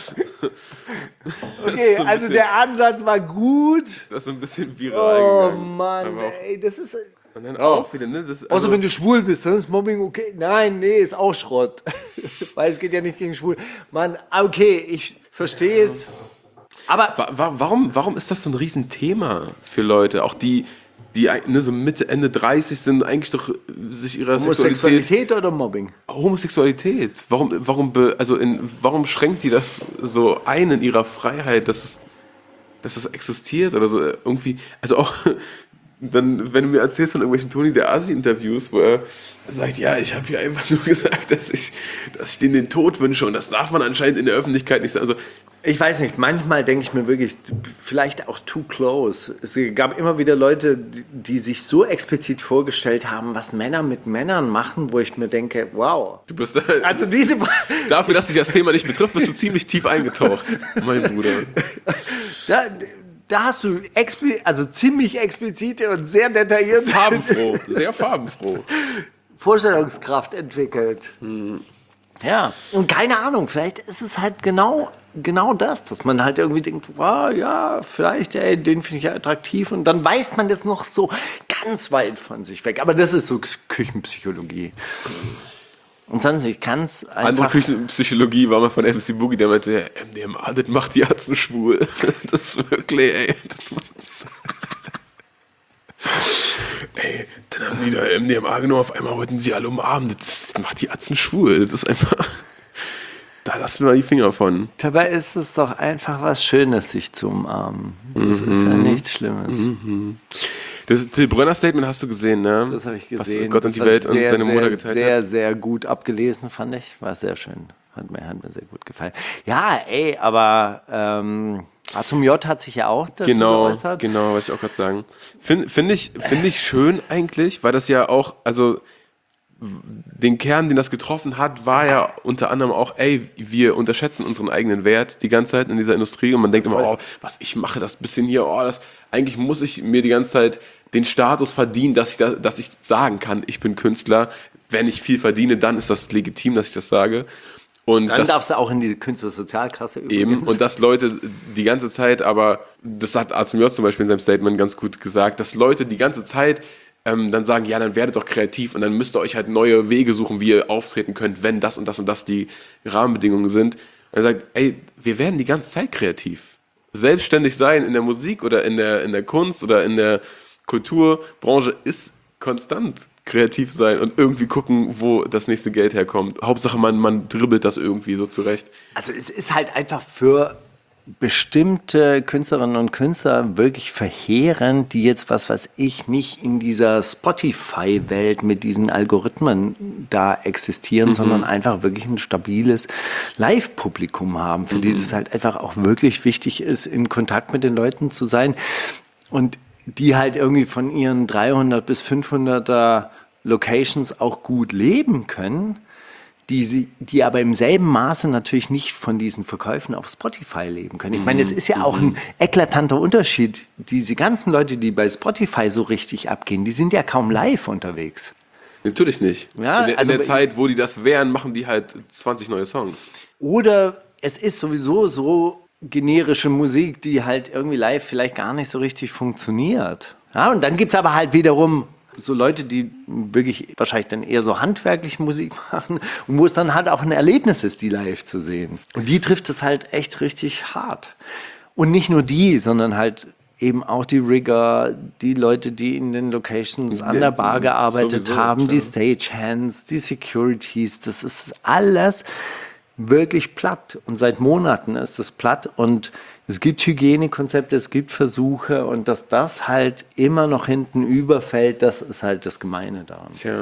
Okay, so ein also bisschen- der Ansatz war gut. Das ist ein bisschen viral Oh gegangen. Mann, Aber auch, ey, das ist... und dann auch wieder, ne? Das, Außer also, wenn du schwul bist, dann ist Mobbing okay. Nein, nee, ist auch Schrott. Weil es geht ja nicht gegen schwul. Mann, okay, ich verstehe es. Aber wa wa warum, warum ist das so ein Riesenthema für Leute? Auch die, die ne, so Mitte, Ende dreißig sind, eigentlich doch sich ihrer Sexualität... Homosexualität oder Mobbing? Homosexualität. Warum, warum, be, also in, warum schränkt die das so ein in ihrer Freiheit, dass es, dass es existiert oder so irgendwie, also auch dann, wenn du mir erzählst von irgendwelchen Toni der Asi-Interviews, wo er sagt, ja, ich habe hier einfach nur gesagt, dass ich, dass ich denen den Tod wünsche und das darf man anscheinend in der Öffentlichkeit nicht sagen. Also, ich weiß nicht, manchmal denke ich mir wirklich, vielleicht auch too close. Es gab immer wieder Leute, die, die sich so explizit vorgestellt haben, was Männer mit Männern machen, wo ich mir denke, wow. du bist Also diese... dafür, dass dich das Thema nicht betrifft, bist du ziemlich tief eingetaucht, mein Bruder. Da, da hast du expli- also ziemlich explizite und sehr detaillierte Farbenfroh, sehr farbenfroh. Vorstellungskraft entwickelt. Hm. Ja, und keine Ahnung, vielleicht ist es halt genau, genau das, dass man halt irgendwie denkt, wow, ja, vielleicht, ey, den finde ich ja attraktiv und dann weiß man das noch so ganz weit von sich weg. Aber das ist so Küchenpsychologie. Und sonst, ich kann es einfach... Andere Küchenpsychologie war mal von M C Boogie, der meinte, ja, M D M A, das macht die Atzen schwul. Das ist wirklich, ey. Ey, dann haben die da M D M A genommen, auf einmal wollten sie alle umarmen. Das macht die Atzen schwul. Das ist einfach... Da lassen wir mal die Finger von. Dabei ist es doch einfach was Schönes, sich zu umarmen. Das mhm. ist ja nichts Schlimmes. Mhm. Das Till Brönner Statement hast du gesehen, ne? Das habe ich gesehen. Was Gott das und die Welt sehr, und seine sehr, Mutter geteilt sehr, hat. Sehr, sehr gut abgelesen, fand ich. War sehr schön. Hat mir, hat mir sehr gut gefallen. Ja, ey, aber ähm, A zum J hat sich ja auch dazu genau, geäußert. Genau, wollte ich auch gerade sagen. Finde find ich, find ich schön eigentlich, weil das ja auch, also den Kern, den das getroffen hat, war ja unter anderem auch, ey, wir unterschätzen unseren eigenen Wert die ganze Zeit in dieser Industrie und man denkt immer, oh, was ich mache, das bisschen hier, oh, das, eigentlich muss ich mir die ganze Zeit den Status verdienen, dass ich, da, dass ich sagen kann, ich bin Künstler. Wenn ich viel verdiene, dann ist das legitim, dass ich das sage. Und dann das, darfst du auch in die Künstlersozialkasse übrigens. Eben, und dass Leute die ganze Zeit, aber das hat A zum J zum Beispiel in seinem Statement ganz gut gesagt, dass Leute die ganze Zeit ähm, dann sagen, ja, dann werdet doch kreativ und dann müsst ihr euch halt neue Wege suchen, wie ihr auftreten könnt, wenn das und das und das die Rahmenbedingungen sind. Und er sagt, ey, wir werden die ganze Zeit kreativ. Selbstständig sein in der Musik oder in der, in der Kunst oder in der Kulturbranche ist konstant kreativ sein und irgendwie gucken, wo das nächste Geld herkommt. Hauptsache, man, man dribbelt das irgendwie so zurecht. Also es ist halt einfach für bestimmte Künstlerinnen und Künstler wirklich verheerend, die jetzt, was weiß ich, nicht in dieser Spotify-Welt mit diesen Algorithmen da existieren, mhm. sondern einfach wirklich ein stabiles Live-Publikum haben, für mhm. die es halt einfach auch wirklich wichtig ist, in Kontakt mit den Leuten zu sein und die halt irgendwie von ihren dreihundert bis fünfhunderter Locations auch gut leben können, die, sie, die aber im selben Maße natürlich nicht von diesen Verkäufen auf Spotify leben können. Ich meine, es ist ja auch ein eklatanter Unterschied. Diese ganzen Leute, die bei Spotify so richtig abgehen, die sind ja kaum live unterwegs. Natürlich nicht. Ja, in der, also in der Zeit, wo die das wären, machen die halt zwanzig neue Songs. Oder es ist sowieso so generische Musik, die halt irgendwie live vielleicht gar nicht so richtig funktioniert. Ja, und dann gibt es aber halt wiederum so Leute, die wirklich wahrscheinlich dann eher so handwerkliche Musik machen und wo es dann halt auch ein Erlebnis ist, die live zu sehen. Und die trifft es halt echt richtig hart. Und nicht nur die, sondern halt eben auch die Rigger, die Leute, die in den Locations an der Bar gearbeitet Sowieso, haben, klar. Die Stagehands, die Securities, das ist alles wirklich platt. Und seit Monaten ist es platt und es gibt Hygienekonzepte, es gibt Versuche und dass das halt immer noch hinten überfällt, das ist halt das Gemeine daran. Tja.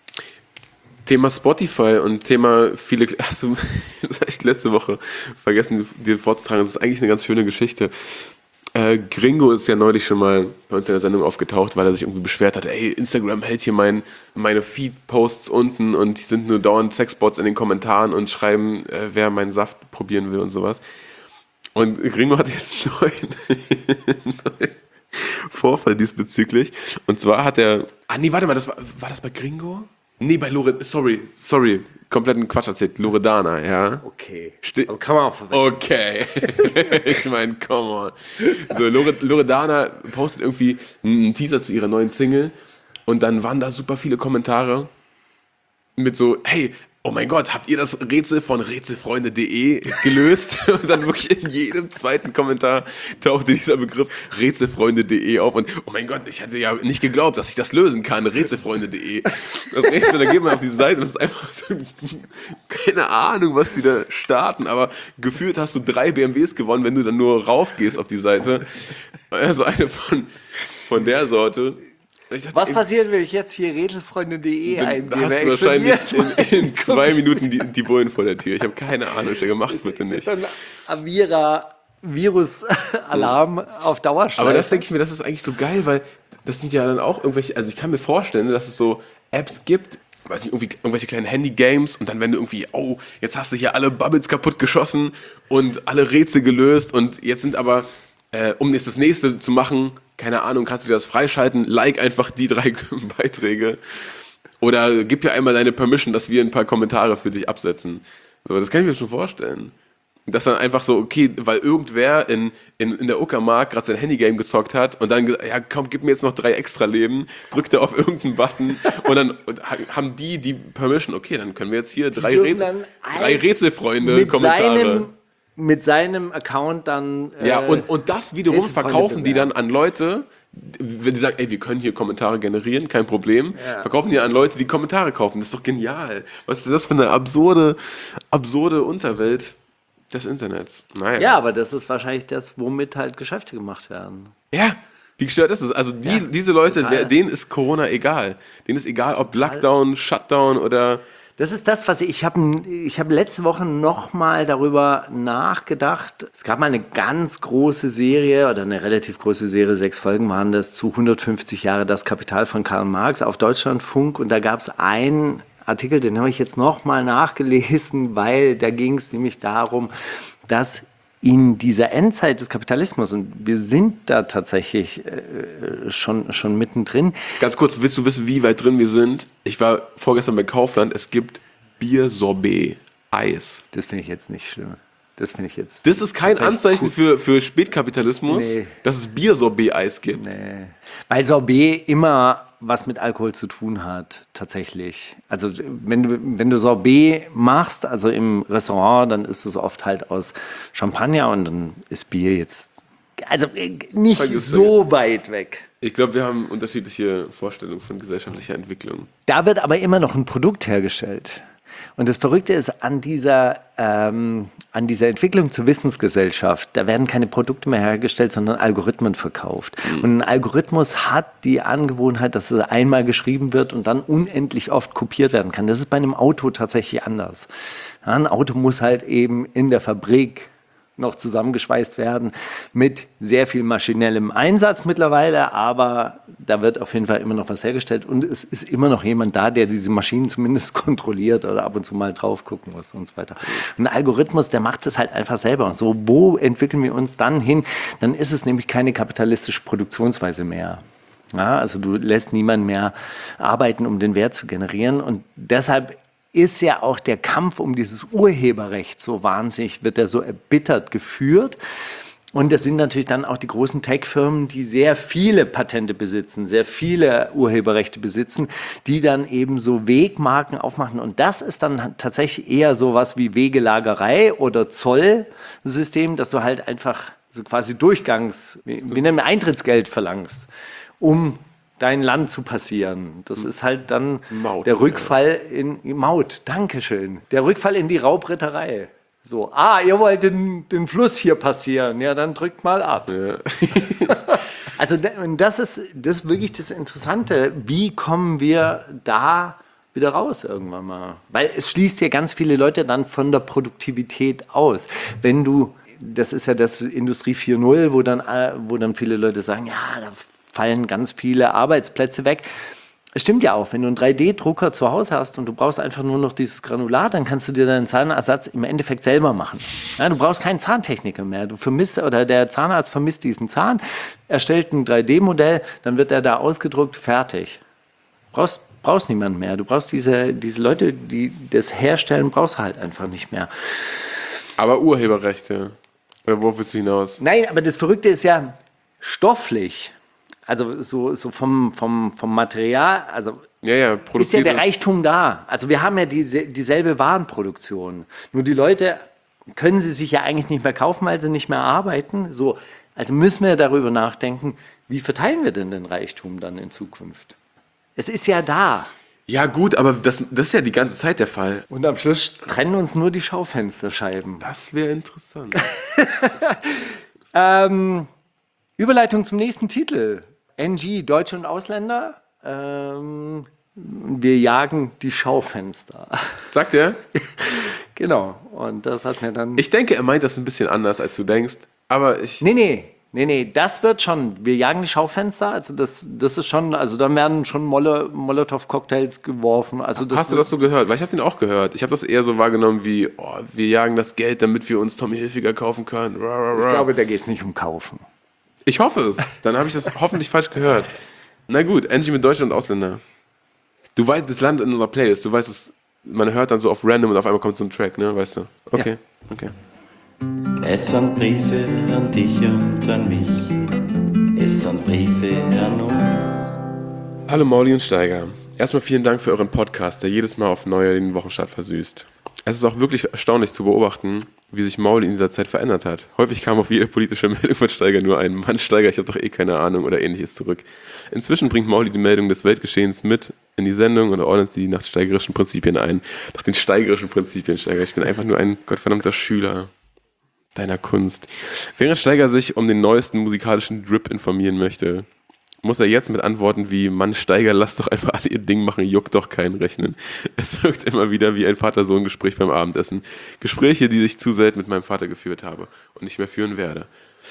Thema Spotify und Thema viele, hast du das echt letzte Woche vergessen, dir vorzutragen, das ist eigentlich eine ganz schöne Geschichte. Äh, Gringo ist ja neulich schon mal bei uns in der Sendung aufgetaucht, weil er sich irgendwie beschwert hat, ey, Instagram hält hier mein, meine Feed-Posts unten und die sind nur dauernd Sexbots in den Kommentaren und schreiben, äh, wer meinen Saft probieren will und sowas. Und Gringo hat jetzt einen neuen, neuen Vorfall diesbezüglich. Und zwar hat er, ah nee, warte mal, das war, war das bei Gringo? Nee, bei Lore, sorry, sorry, kompletten Quatsch erzählt, Loredana, ja. Okay, Ste- aber kann man auch verwechseln. Okay, ich meine, come on. So, Lore, Loredana postet irgendwie einen Teaser zu ihrer neuen Single und dann waren da super viele Kommentare mit so, hey, oh mein Gott, habt ihr das Rätsel von rätselfreunde punkt de gelöst? Und dann wirklich in jedem zweiten Kommentar tauchte dieser Begriff rätselfreunde punkt de auf. Und oh mein Gott, ich hatte ja nicht geglaubt, dass ich das lösen kann. rätselfreunde punkt de. Das Rätsel, da geht man auf die Seite und es ist einfach so, keine Ahnung, was die da starten. Aber gefühlt hast du drei B M Ws gewonnen, wenn du dann nur raufgehst auf die Seite. Also eine von von der Sorte. Ich dachte, Was ey, passiert, wenn ich jetzt hier rätselfreunde punkt de dann eingebe? hast du wahrscheinlich in, in zwei Minuten die, die Bullen vor der Tür. Ich habe keine Ahnung, Steiger, mach's bitte nicht. Ist so ein Avira-Virus-Alarm auf Dauerschleife. Aber das denke ich mir, das ist eigentlich so geil, weil das sind ja dann auch irgendwelche, also ich kann mir vorstellen, dass es so Apps gibt, weiß nicht, irgendwie irgendwelche kleinen Handy-Games und dann wenn du irgendwie, oh, jetzt hast du hier alle Bubbles kaputt geschossen und alle Rätsel gelöst und jetzt sind aber, äh, um jetzt das nächste zu machen, keine Ahnung, kannst du dir das freischalten, like einfach die drei Beiträge oder gib ja einmal deine Permission, dass wir ein paar Kommentare für dich absetzen. So, das kann ich mir schon vorstellen. Dass dann einfach so, okay, weil irgendwer in, in, in der Uckermark gerade sein Handygame gezockt hat und dann gesagt, ja komm, gib mir jetzt noch drei extra Leben, drückt er auf irgendeinen Button und dann und haben die die Permission, okay, dann können wir jetzt hier drei, dürfen Rätsel, dann drei als- Rätselfreunde mit Kommentare. Seinem, mit seinem Account dann. Äh, Ja, und, und das wiederum Rätselfreunde verkaufen die dann bewerben. an Leute, wenn die sagen, ey, wir können hier Kommentare generieren, kein Problem, Ja. verkaufen die an Leute, die Kommentare kaufen. Das ist doch genial. Was ist das für eine absurde, absurde Unterwelt des Internets? Naja. Ja, aber das ist wahrscheinlich das, womit halt Geschäfte gemacht werden. Ja, wie gestört ist es? Also die, Ja, diese Leute, total. wer, denen ist Corona egal. Denen ist egal, ob Lockdown, Shutdown oder... Das ist das, was ich, ich habe ich hab letzte Woche nochmal darüber nachgedacht. Es gab mal eine ganz große Serie oder eine relativ große Serie, sechs Folgen waren das, zu hundertfünfzig Jahre Das Kapital von Karl Marx auf Deutschlandfunk. Und da gab es einen Artikel, den habe ich jetzt nochmal nachgelesen, weil da ging es nämlich darum, dass in dieser Endzeit des Kapitalismus, und wir sind da tatsächlich äh, schon, schon mittendrin. Ganz kurz, willst du wissen, wie weit drin wir sind? Ich war vorgestern bei Kaufland, es gibt Bier-Sorbet, Eis. Das finde ich jetzt nicht schlimm. Das finde ich jetzt. Das ist kein tatsächlich Anzeichen gut. für, für Spätkapitalismus, Nee. dass es Bier-Sorbet-Eis gibt. Nee. Weil Sorbet immer was mit Alkohol zu tun hat, tatsächlich. Also wenn du, wenn du Sorbet machst, also im Restaurant, dann ist es oft halt aus Champagner und dann ist Bier jetzt also äh, nicht Vergiss so weit weg. Ich glaube, wir haben unterschiedliche Vorstellungen von gesellschaftlicher Entwicklung. Da wird aber immer noch ein Produkt hergestellt. Und das Verrückte ist an dieser, ähm, an dieser Entwicklung zur Wissensgesellschaft, da werden keine Produkte mehr hergestellt, sondern Algorithmen verkauft. Mhm. Und ein Algorithmus hat die Angewohnheit, dass es einmal geschrieben wird und dann unendlich oft kopiert werden kann. Das ist bei einem Auto tatsächlich anders. Ja, ein Auto muss halt eben in der Fabrik noch zusammengeschweißt werden mit sehr viel maschinellem Einsatz mittlerweile, aber da wird auf jeden Fall immer noch was hergestellt und es ist immer noch jemand da, der diese Maschinen zumindest kontrolliert oder ab und zu mal drauf gucken muss und so weiter. Und ein Algorithmus, der macht das halt einfach selber. So, wo entwickeln wir uns dann hin? Dann ist es nämlich keine kapitalistische Produktionsweise mehr. Ja, also du lässt niemanden mehr arbeiten, um den Wert zu generieren und deshalb ist ja auch der Kampf um dieses Urheberrecht so wahnsinnig, wird er so erbittert geführt. Und das sind natürlich dann auch die großen Tech-Firmen, die sehr viele Patente besitzen, sehr viele Urheberrechte besitzen, die dann eben so Wegmarken aufmachen. Und das ist dann tatsächlich eher sowas wie Wegelagerei oder Zollsystem, dass du halt einfach so quasi Durchgangs, wie, wie nennen wir Eintrittsgeld verlangst, um dein Land zu passieren. Das ist halt dann Maut, der Rückfall in Maut. Dankeschön. Der Rückfall in die Raubritterei. So, ah, ihr wollt den, den Fluss hier passieren. Ja, dann drückt mal ab. Ja. Also das ist, das ist wirklich das Interessante. Wie kommen wir da wieder raus irgendwann mal? Weil es schließt ja ganz viele Leute dann von der Produktivität aus. Wenn du, das ist ja das Industrie vier Punkt null, wo dann, wo dann viele Leute sagen, ja, da fallen ganz viele Arbeitsplätze weg. Es stimmt ja auch, wenn du einen drei D Drucker zu Hause hast und du brauchst einfach nur noch dieses Granulat, dann kannst du dir deinen Zahnersatz im Endeffekt selber machen. Ja, du brauchst keinen Zahntechniker mehr. Du vermisst, oder der Zahnarzt vermisst diesen Zahn, erstellt ein drei D Modell, dann wird er da ausgedruckt, fertig. Brauchst, brauchst niemand mehr. Du brauchst diese, diese Leute, die das herstellen, brauchst du halt einfach nicht mehr. Aber Urheberrechte, oder worauf willst du hinaus? Nein, aber das Verrückte ist ja stofflich. Also so, so vom, vom, vom Material, also Ja, ja, ist ja produziert der das- Reichtum da. Also wir haben ja diese, dieselbe Warenproduktion. Nur die Leute können sie sich ja eigentlich nicht mehr kaufen, weil sie nicht mehr arbeiten. So, also müssen wir darüber nachdenken, wie verteilen wir denn den Reichtum dann in Zukunft? Es ist ja da. Ja gut, aber das, das ist ja die ganze Zeit der Fall. Und am Schluss trennen uns nur die Schaufensterscheiben. Das wäre interessant. Ähm, Überleitung zum nächsten Titel. N G, Deutsche und Ausländer. Ähm, wir jagen die Schaufenster. Sagt er? Genau. Und das hat mir dann... Ich denke, er meint das ein bisschen anders, als du denkst. Aber ich... Nee, nee. Nee, nee, das wird schon. Wir jagen die Schaufenster. Also das, das ist schon... Also da werden schon Molo- Molotow-Cocktails geworfen. Also das Hast du das so gehört? Weil ich habe den auch gehört. Ich habe das eher so wahrgenommen wie, oh, wir jagen das Geld, damit wir uns Tommy Hilfiger kaufen können. Ich glaube, da geht es nicht um Kaufen. Ich hoffe es. Dann habe ich das hoffentlich falsch gehört. Na gut, Angie mit Deutschland und Ausländer. Du weißt, das Land in unserer Playlist, du weißt es, man hört dann so auf random und auf einmal kommt so ein Track, ne, weißt du? Okay, ja. okay. Es sind Briefe an dich und an mich. Es sind Briefe an uns. Hallo Mauli und Steiger. Erstmal vielen Dank für euren Podcast, der jedes Mal auf neue den Wochenstart versüßt. Es ist auch wirklich erstaunlich zu beobachten, wie sich Mauli in dieser Zeit verändert hat. Häufig kam auf jede politische Meldung von Steiger nur ein Mann, Steiger, ich habe doch eh keine Ahnung oder ähnliches zurück. Inzwischen bringt Mauli die Meldung des Weltgeschehens mit in die Sendung und ordnet sie nach steigerischen Prinzipien ein. Nach den steigerischen Prinzipien, Steiger. Ich bin einfach nur ein gottverdammter Schüler deiner Kunst. Während Steiger sich um den neuesten musikalischen Drip informieren möchte, muss er jetzt mit Antworten wie Mann, Steiger, lass doch einfach alle ihr Ding machen, juckt doch keinen rechnen. Es wirkt immer wieder wie ein Vater-Sohn-Gespräch beim Abendessen. Gespräche, die ich zu selten mit meinem Vater geführt habe und nicht mehr führen werde.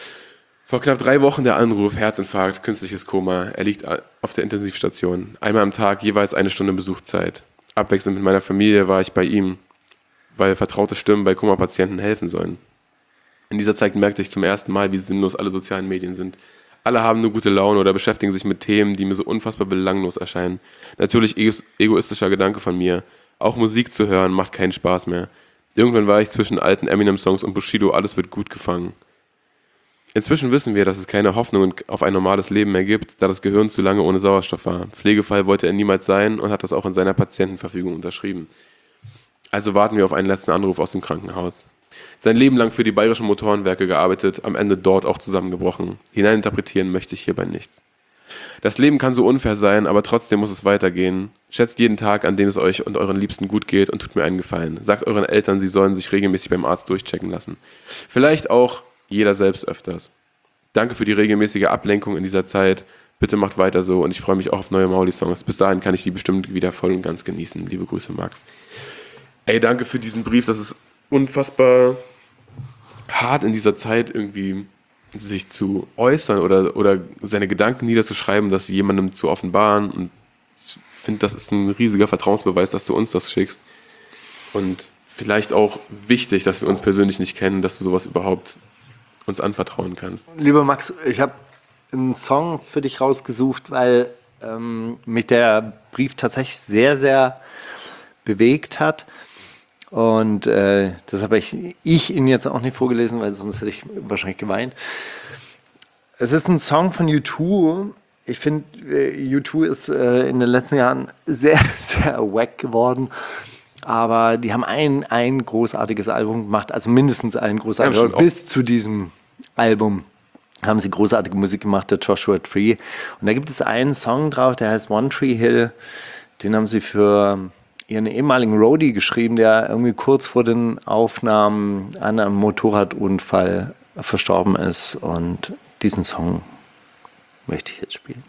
Vor knapp drei Wochen der Anruf, Herzinfarkt, künstliches Koma. Er liegt auf der Intensivstation. Einmal am Tag, jeweils eine Stunde Besuchszeit. Abwechselnd mit meiner Familie war ich bei ihm, weil vertraute Stimmen bei Koma-Patienten helfen sollen. In dieser Zeit merkte ich zum ersten Mal, wie sinnlos alle sozialen Medien sind. Alle haben nur gute Laune oder beschäftigen sich mit Themen, die mir so unfassbar belanglos erscheinen. Natürlich egoistischer Gedanke von mir. Auch Musik zu hören macht keinen Spaß mehr. Irgendwann war ich zwischen alten Eminem-Songs und Bushido, alles wird gut gefangen. Inzwischen wissen wir, dass es keine Hoffnung auf ein normales Leben mehr gibt, da das Gehirn zu lange ohne Sauerstoff war. Pflegefall wollte er niemals sein und hat das auch in seiner Patientenverfügung unterschrieben. Also warten wir auf einen letzten Anruf aus dem Krankenhaus. Sein Leben lang für die Bayerischen Motorenwerke gearbeitet, am Ende dort auch zusammengebrochen. Hineininterpretieren möchte ich hierbei nichts. Das Leben kann so unfair sein, aber trotzdem muss es weitergehen. Schätzt jeden Tag, an dem es euch und euren Liebsten gut geht und tut mir einen Gefallen. Sagt euren Eltern, sie sollen sich regelmäßig beim Arzt durchchecken lassen. Vielleicht auch jeder selbst öfters. Danke für die regelmäßige Ablenkung in dieser Zeit. Bitte macht weiter so und ich freue mich auch auf neue Mauli-Songs. Bis dahin kann ich die bestimmt wieder voll und ganz genießen. Liebe Grüße, Max. Ey, danke für diesen Brief. Das ist unfassbar hart in dieser Zeit irgendwie sich zu äußern oder, oder seine Gedanken niederzuschreiben, das jemandem zu offenbaren. Und ich finde, das ist ein riesiger Vertrauensbeweis, dass du uns das schickst. Und vielleicht auch wichtig, dass wir uns persönlich nicht kennen, dass du sowas überhaupt uns anvertrauen kannst. Lieber Max, ich habe einen Song für dich rausgesucht, weil ähm, mich der Brief tatsächlich sehr, sehr bewegt hat. Und äh, deshalb habe ich, ich ihn jetzt auch nicht vorgelesen, weil sonst hätte ich wahrscheinlich geweint. Es ist ein Song von U zwei. Ich finde, äh, U zwei ist äh, in den letzten Jahren sehr, sehr wack geworden. Aber die haben ein, ein großartiges Album gemacht, also mindestens ein großartiges Album. Ja, bis zu diesem Album haben sie großartige Musik gemacht, der Joshua Tree. Und da gibt es einen Song drauf, der heißt One Tree Hill. Den haben sie für ihren ehemaligen Roadie geschrieben, der irgendwie kurz vor den Aufnahmen an einem Motorradunfall verstorben ist. Und diesen Song möchte ich jetzt spielen.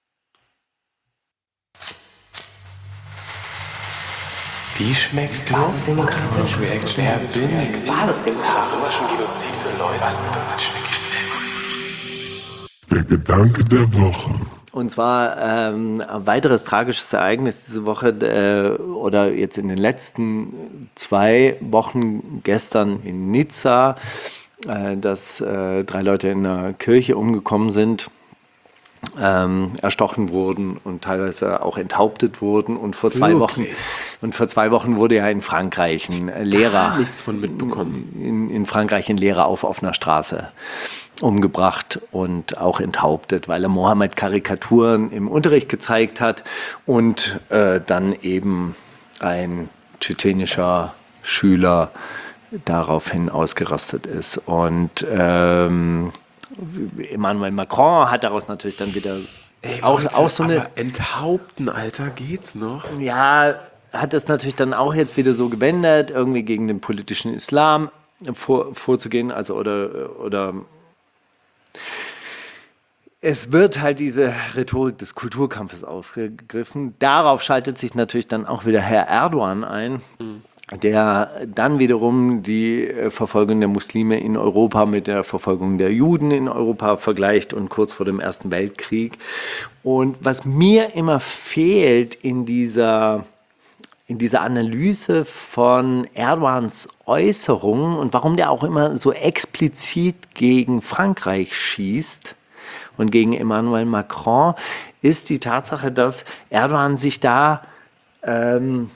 Wie schmeckt Basisdemokratisch? Reaction. Wer bin ich? Basisdemokratisch. Genozid für Leute. Was bedeutet Schnickis Der Gedanke der Woche. Und zwar ähm, ein weiteres tragisches Ereignis diese Woche äh, oder jetzt in den letzten zwei Wochen, gestern in Nizza, äh, dass äh, drei Leute in einer Kirche umgekommen sind, ähm, erstochen wurden und teilweise auch enthauptet wurden. Und vor zwei Wirklich? Wochen und vor zwei Wochen wurde ja in Frankreich ein Lehrer Gar nichts von mitbekommen. In, in Frankreich ein Lehrer auf offener Straße umgebracht und auch enthauptet, weil er Mohammed-Karikaturen im Unterricht gezeigt hat und äh, dann eben ein tschetschenischer Schüler daraufhin ausgerastet ist. Und ähm, Emmanuel Macron hat daraus natürlich dann wieder Ey, auch, Leute, auch so eine... aber enthaupten, Alter, geht's noch? Ja, hat das natürlich dann auch jetzt wieder so gewendet, irgendwie gegen den politischen Islam vor, vorzugehen, also oder, oder es wird halt diese Rhetorik des Kulturkampfes aufgegriffen. Darauf schaltet sich natürlich dann auch wieder Herr Erdogan ein, mhm. der dann wiederum die Verfolgung der Muslime in Europa mit der Verfolgung der Juden in Europa vergleicht und kurz vor dem Ersten Weltkrieg. Und was mir immer fehlt in dieser, in dieser Analyse von Erdogans Äußerungen und warum der auch immer so explizit gegen Frankreich schießt und gegen Emmanuel Macron, ist die Tatsache, dass Erdogan sich da ähm,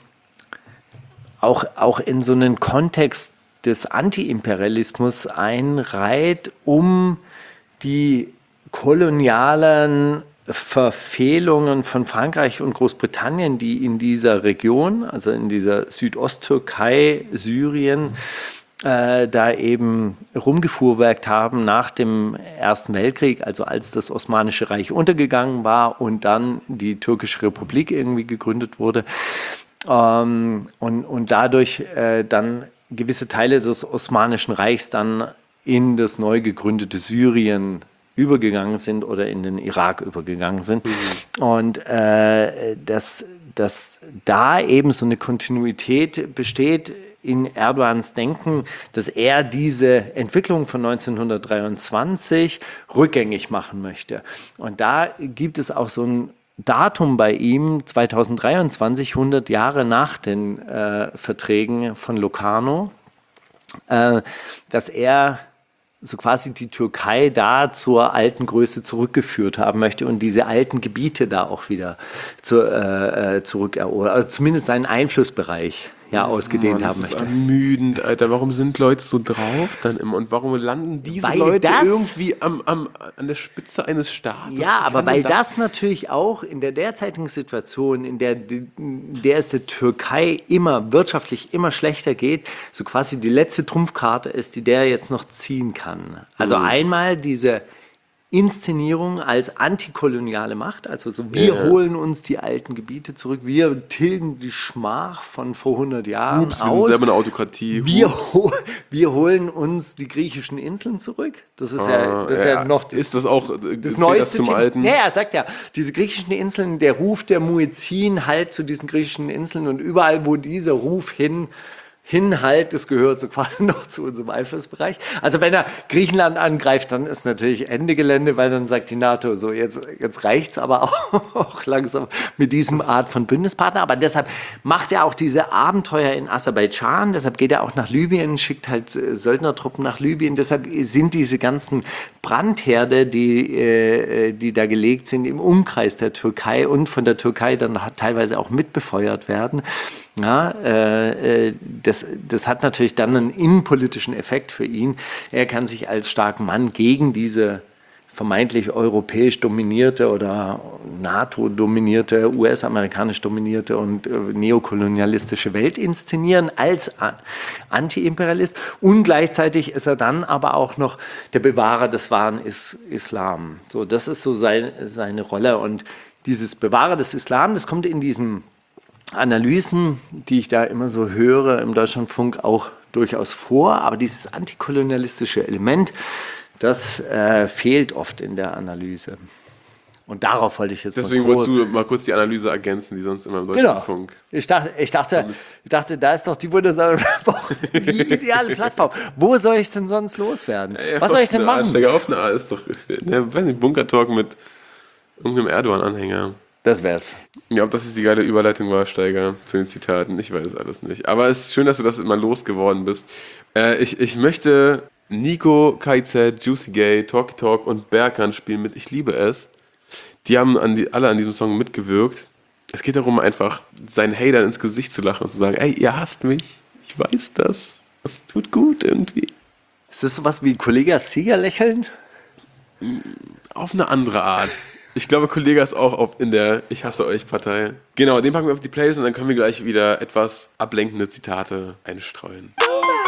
auch, auch in so einen Kontext des Antiimperialismus einreiht, um die kolonialen Verfehlungen von Frankreich und Großbritannien, die in dieser Region, also in dieser Südosttürkei, Syrien, äh, da eben rumgefuhrwerkt haben nach dem Ersten Weltkrieg, also als das Osmanische Reich untergegangen war und dann die Türkische Republik irgendwie gegründet wurde. Ähm, und, und dadurch äh, dann gewisse Teile des Osmanischen Reichs dann in das neu gegründete Syrien übergegangen sind oder in den Irak übergegangen sind. Mhm. Und äh, dass, dass da eben so eine Kontinuität besteht in Erdogans Denken, dass er diese Entwicklung von neunzehnhundertdreiundzwanzig rückgängig machen möchte. Und da gibt es auch so ein Datum bei ihm, zweitausenddreiundzwanzig, hundert Jahre nach den äh, Verträgen von Locarno, äh, dass er so quasi die Türkei da zur alten Größe zurückgeführt haben möchte und diese alten Gebiete da auch wieder zu, äh, zurückerobern, also zumindest seinen Einflussbereich ja ausgedehnt Mann, haben das möchte. ist ermüdend, Alter. Warum sind Leute so drauf dann immer und warum landen diese Weil Leute das- irgendwie am, am, an der Spitze eines Staates? Ja, Wie aber kann man weil das natürlich auch in der derzeitigen Situation, in der, in der es der Türkei immer wirtschaftlich immer schlechter geht, so quasi die letzte Trumpfkarte ist, die der jetzt noch ziehen kann. Also Mhm. einmal diese Inszenierung als antikoloniale Macht, also so wir Ja. holen uns die alten Gebiete zurück, wir tilgen die Schmach von vor hundert Jahren Ups, wir sind aus. selber eine Autokratie. Wir, Ups. ho wir holen uns die griechischen Inseln zurück. Das ist ja, Ah, das ist ja, noch das, ist das auch äh, das zählt neueste zum Thema. Alten? Ja, er sagt ja, diese griechischen Inseln, der Ruf der Muezzin halt zu diesen griechischen Inseln und überall, wo dieser Ruf hin hinhalt, das gehört so quasi noch zu unserem Einflussbereich. Also wenn er Griechenland angreift, dann ist natürlich Ende Gelände, weil dann sagt die NATO so, jetzt, jetzt reicht's aber auch, auch langsam mit diesem Art von Bündnispartner. Aber deshalb macht er auch diese Abenteuer in Aserbaidschan, deshalb geht er auch nach Libyen, schickt halt äh, Söldnertruppen nach Libyen. Deshalb sind diese ganzen Brandherde, die, äh, die da gelegt sind im Umkreis der Türkei und von der Türkei dann teilweise auch mitbefeuert werden. Ja, äh, das, das hat natürlich dann einen innenpolitischen Effekt für ihn. Er kann sich als starken Mann gegen diese vermeintlich europäisch dominierte oder NATO-dominierte, U S-amerikanisch dominierte und äh, neokolonialistische Welt inszenieren als A- Anti-Imperialist. Und gleichzeitig ist er dann aber auch noch der Bewahrer des wahren Is- Islam. So, das ist so sein, seine Rolle. Und dieses Bewahrer des Islam, das kommt in diesen Analysen, die ich da immer so höre im Deutschlandfunk, auch durchaus vor. Aber dieses antikolonialistische Element, das äh, fehlt oft in der Analyse. Und darauf wollte ich jetzt Deswegen mal kurz... wolltest du mal kurz die Analyse ergänzen, die sonst immer im Genau. Deutschlandfunk. Ich dachte, ich, dachte, ich dachte, da ist doch die wundersame Plattform, die ideale Plattform. Wo soll ich denn sonst loswerden? Ey, Was soll ich denn eine machen? Arschsteiger auf eine A ist doch, ne, weiß nicht, Bunker-Talk mit irgendeinem Erdogan-Anhänger. Das wär's. Ja, ob das jetzt die geile Überleitung war, Steiger, zu den Zitaten, ich weiß alles nicht. Aber es ist schön, dass du das immer losgeworden bist. Äh, ich, ich möchte Nico, K Z, Juicy Gay, Talky Talk und Berkan spielen mit Ich liebe es. Die haben an die, alle an diesem Song mitgewirkt. Es geht darum, einfach seinen Hatern ins Gesicht zu lachen und zu sagen, ey, ihr hasst mich, ich weiß das, das tut gut irgendwie. Ist das sowas wie Kollege Sieger lächeln? Auf eine andere Art. Ich glaube, Kollege ist auch auf in der Ich hasse euch Partei. Genau, den packen wir auf die Playlist und dann können wir gleich wieder etwas ablenkende Zitate einstreuen.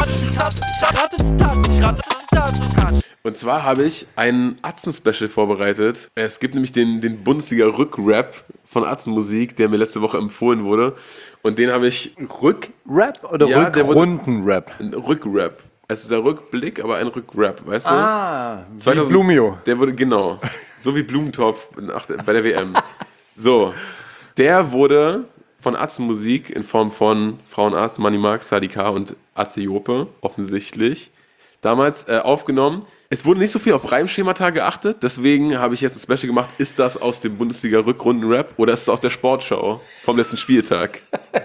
Und zwar habe ich ein Atzen-Special vorbereitet. Es gibt nämlich den, den Bundesliga-Rückrap von Atzen-Musik, der mir letzte Woche empfohlen wurde. Und den habe ich... Rückrap oder Ja, der wurde- Rückrundenrap? Rückrap. Also der Rückblick, aber ein Rückrap, weißt du? Ah, zweitausend, wie Blumio. Der wurde, genau, so wie Blumentopf nach, bei der W M. So, der wurde von Atzenmusik in Form von Frauenarzt, Money Mark, Sadi K und Atze Jope, offensichtlich, damals äh, aufgenommen. Es wurde nicht so viel auf Reimschemata geachtet, deswegen habe ich jetzt ein Special gemacht. Ist das aus dem Bundesliga-Rückrunden-Rap oder ist es aus der Sportschau vom letzten Spieltag?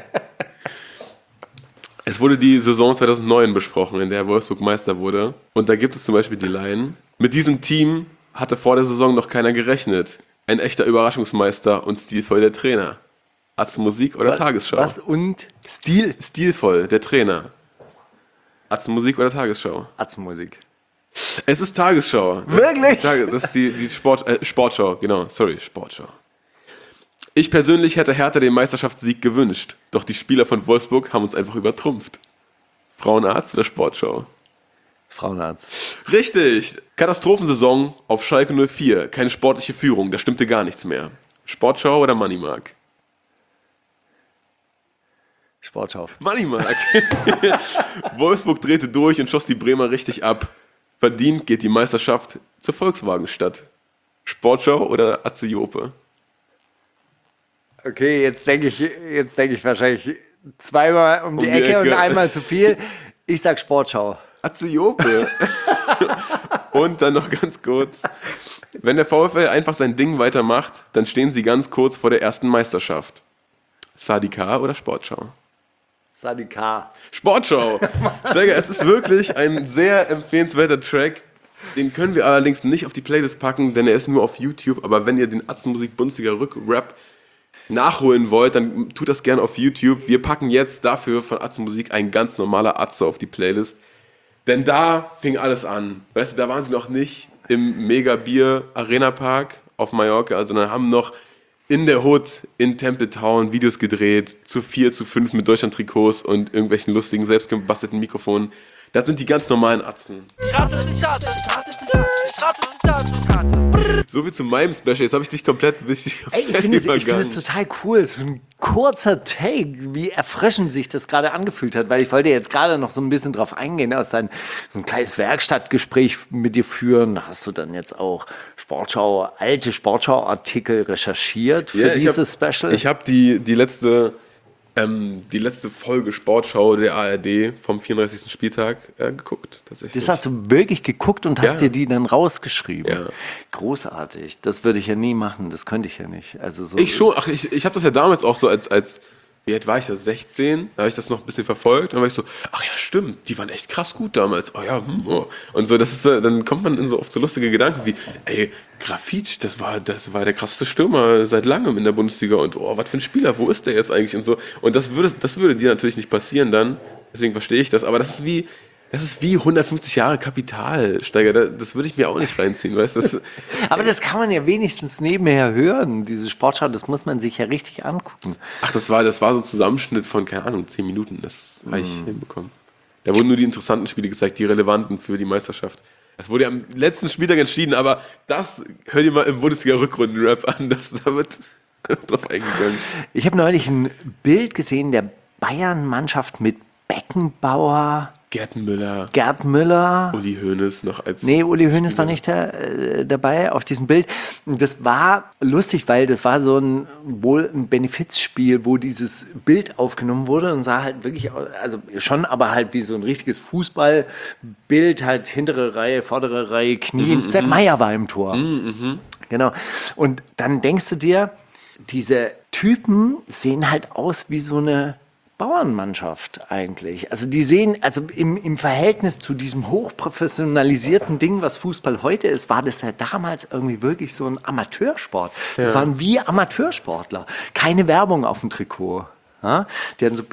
Es wurde die Saison zweitausendneun besprochen, in der Wolfsburg Meister wurde. Und da gibt es zum Beispiel die Line: Mit diesem Team hatte vor der Saison noch keiner gerechnet. Ein echter Überraschungsmeister und stilvoll der Trainer. Atzenmusik oder Was, Tagesschau? was und Stil? Stilvoll, der Trainer. Atzenmusik oder Tagesschau? Atzenmusik. Es ist Tagesschau. Wirklich? Tage- Das ist die, die Sport, äh, Sportschau, genau, sorry, Sportschau. Ich persönlich hätte Hertha den Meisterschaftssieg gewünscht, doch die Spieler von Wolfsburg haben uns einfach übertrumpft. Frauenarzt oder Sportschau? Frauenarzt. Richtig! Katastrophensaison auf Schalke null vier, keine sportliche Führung, da stimmte gar nichts mehr. Sportschau oder Moneymark? Sportschau. Moneymark! Wolfsburg drehte durch und schoss die Bremer richtig ab. Verdient geht die Meisterschaft zur Volkswagenstadt. Sportschau oder Atze Jope? Okay, jetzt denke ich, jetzt denke ich wahrscheinlich zweimal um die, Um die Ecke, Ecke. und einmal zu viel. Ich sag Sportschau. Atze Jope. Und dann noch ganz kurz. Wenn der VfL einfach sein Ding weitermacht, dann stehen sie ganz kurz vor der ersten Meisterschaft. Sadi K oder Sportschau? Sadi K. Sportschau! Steiger, es ist wirklich ein sehr empfehlenswerter Track. Den können wir allerdings nicht auf die Playlist packen, denn er ist nur auf YouTube. Aber wenn ihr den Atzenmusik Bundesliga Rückrap nachholen wollt, dann tut das gerne auf YouTube. Wir packen jetzt dafür von Atzenmusik ein ganz normaler Atze auf die Playlist. Denn da fing alles an. Weißt du, da waren sie noch nicht im Mega Bier Arena Park auf Mallorca, sondern haben noch in der Hood in Templetown Videos gedreht, zu vier, zu fünf mit Deutschland-Trikots und irgendwelchen lustigen, selbstgebastelten Mikrofonen. Das sind die ganz normalen Atzen. So wie zu meinem Special. Jetzt habe ich dich komplett, bin ich dich Ey, ich komplett finde es ich finde übergangen. es total cool. Es ist ein kurzer Take, wie erfrischend sich das gerade angefühlt hat, weil ich wollte jetzt gerade noch so ein bisschen drauf eingehen, aus deinem so ein kleines Werkstattgespräch mit dir führen. Da hast du dann jetzt auch Sportschau, alte Sportschau-Artikel recherchiert für Ja, ich dieses hab, Special. Ich habe die, die letzte ähm, die letzte Folge Sportschau der A R D vom vierunddreißigsten Spieltag äh, geguckt, tatsächlich. Das hast du wirklich geguckt und hast Ja. dir die dann rausgeschrieben. Ja. Großartig. Das würde ich ja nie machen. Das könnte ich ja nicht. Also so Ich schon, ach, ich, ich habe das ja damals auch so als, als wie alt war ich da, sechzehn? Da habe ich das noch ein bisschen verfolgt. Dann war ich so, ach ja, stimmt, die waren echt krass gut damals. Oh ja, hm, oh. Und so, das ist, äh, dann kommt man in so oft so lustige Gedanken wie, ey, Grafitsch, das war, das war der krasseste Stürmer seit langem in der Bundesliga. Und oh, was für ein Spieler, wo ist der jetzt eigentlich? Und so. Und das würde, das würde dir natürlich nicht passieren dann. Deswegen verstehe ich das. Aber das ist wie, das ist wie hundertfünfzig Jahre Kapitalsteiger. Das, das würde ich mir auch nicht reinziehen, weißt du? Das- Aber das kann man ja wenigstens nebenher hören. Diese Sportschau, das muss man sich ja richtig angucken. Ach, das war, das war so ein Zusammenschnitt von, keine Ahnung, zehn Minuten. Das habe ich hinbekommen. Da wurden nur die interessanten Spiele gezeigt, die relevanten für die Meisterschaft. Das wurde ja am letzten Spieltag entschieden, aber das hör dir mal im Bundesliga-Rückrunden-Rap an, das damit drauf eingegangen. Ich habe neulich ein Bild gesehen der Bayern-Mannschaft mit Beckenbauer, Gerd Müller, Gerd Müller. Uli Hoeneß noch als Nee, Uli Hoeneß war Spieler. nicht da, äh, dabei auf diesem Bild. Das war lustig, weil das war so ein wohl ein Benefizspiel, wo dieses Bild aufgenommen wurde und sah halt wirklich, aus- also schon, aber halt wie so ein richtiges Fußballbild, halt hintere Reihe, vordere Reihe, Knie. Mhm, Sepp Maier war im Tor. Genau. Und dann denkst du dir, diese Typen sehen halt aus wie so eine Bauernmannschaft eigentlich. Also die sehen, also im, im Verhältnis zu diesem hochprofessionalisierten Ding, was Fußball heute ist, war das ja damals irgendwie wirklich so ein Amateursport. Das waren wie Amateursportler. Keine Werbung auf dem Trikot. Ja? Die hatten so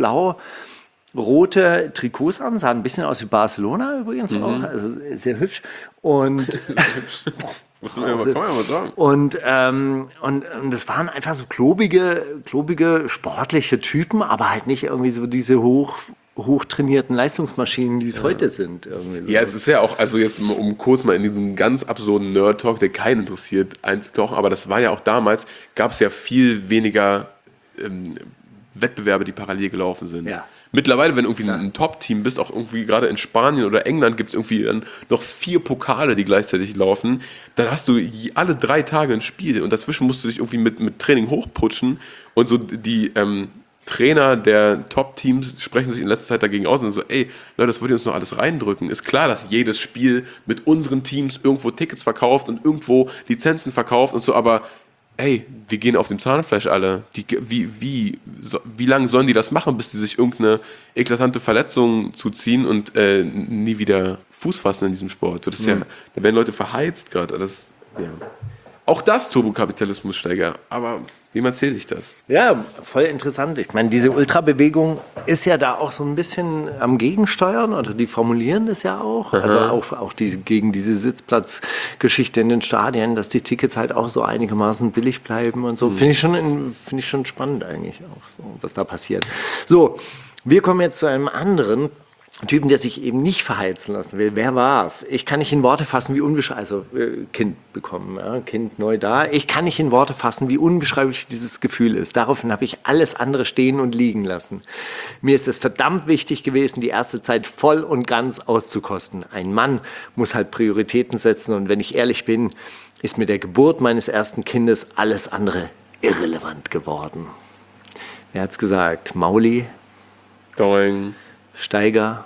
blau-rote Trikots an, sahen ein bisschen aus wie Barcelona übrigens auch, also sehr hübsch. Und Muss man ja mal, kann man ja mal sagen. Und, ähm, und, und das waren einfach so klobige, klobige, sportliche Typen, aber halt nicht irgendwie so diese hoch, hochtrainierten Leistungsmaschinen, die es heute sind. Irgendwie so. Ja, es ist ja auch, also jetzt mal, um kurz mal in diesen ganz absurden Nerd-Talk, der keinen interessiert, einzutauchen, aber das war ja auch damals, gab es ja viel weniger ähm, Wettbewerbe, die parallel gelaufen sind. Ja. Mittlerweile, wenn du irgendwie ein, ein Top-Team bist, auch irgendwie gerade in Spanien oder England gibt es irgendwie dann noch vier Pokale, die gleichzeitig laufen, dann hast du je- alle drei Tage ein Spiel und dazwischen musst du dich irgendwie mit, mit Training hochputschen und so die ähm, Trainer der Top-Teams sprechen sich in letzter Zeit dagegen aus und so, ey, Leute, das wollt ihr uns noch alles reindrücken. Ist klar, dass jedes Spiel mit unseren Teams irgendwo Tickets verkauft und irgendwo Lizenzen verkauft und so, aber ey, wir gehen auf dem Zahnfleisch alle. Die, wie, wie, so, wie lange sollen die das machen, bis die sich irgendeine eklatante Verletzung zuziehen und äh, nie wieder Fuß fassen in diesem Sport? So, das ist ja, da werden Leute verheizt gerade. Das, ja. Auch das Turbokapitalismus, Steiger. Aber wie erzähle ich das? Ja, voll interessant. Ich meine, diese Ultrabewegung ist ja da auch so ein bisschen am Gegensteuern oder die formulieren das ja auch. Also auch, auch diese, gegen diese Sitzplatzgeschichte in den Stadien, dass die Tickets halt auch so einigermaßen billig bleiben und so. Finde ich schon, in- finde ich schon spannend eigentlich auch, so, was da passiert. So, wir kommen jetzt zu einem anderen Typen, der sich eben nicht verheizen lassen will. Wer war's? Ich kann nicht in Worte fassen, wie unbeschreiblich, also äh, Kind bekommen, ja, Kind neu da. Ich kann nicht in Worte fassen, wie unbeschreiblich dieses Gefühl ist. Daraufhin habe ich alles andere stehen und liegen lassen. Mir ist es verdammt wichtig gewesen, die erste Zeit voll und ganz auszukosten. Ein Mann muss halt Prioritäten setzen und wenn ich ehrlich bin, ist mit der Geburt meines ersten Kindes alles andere irrelevant geworden. Wer hat's gesagt? Mauli, Doing. Steiger,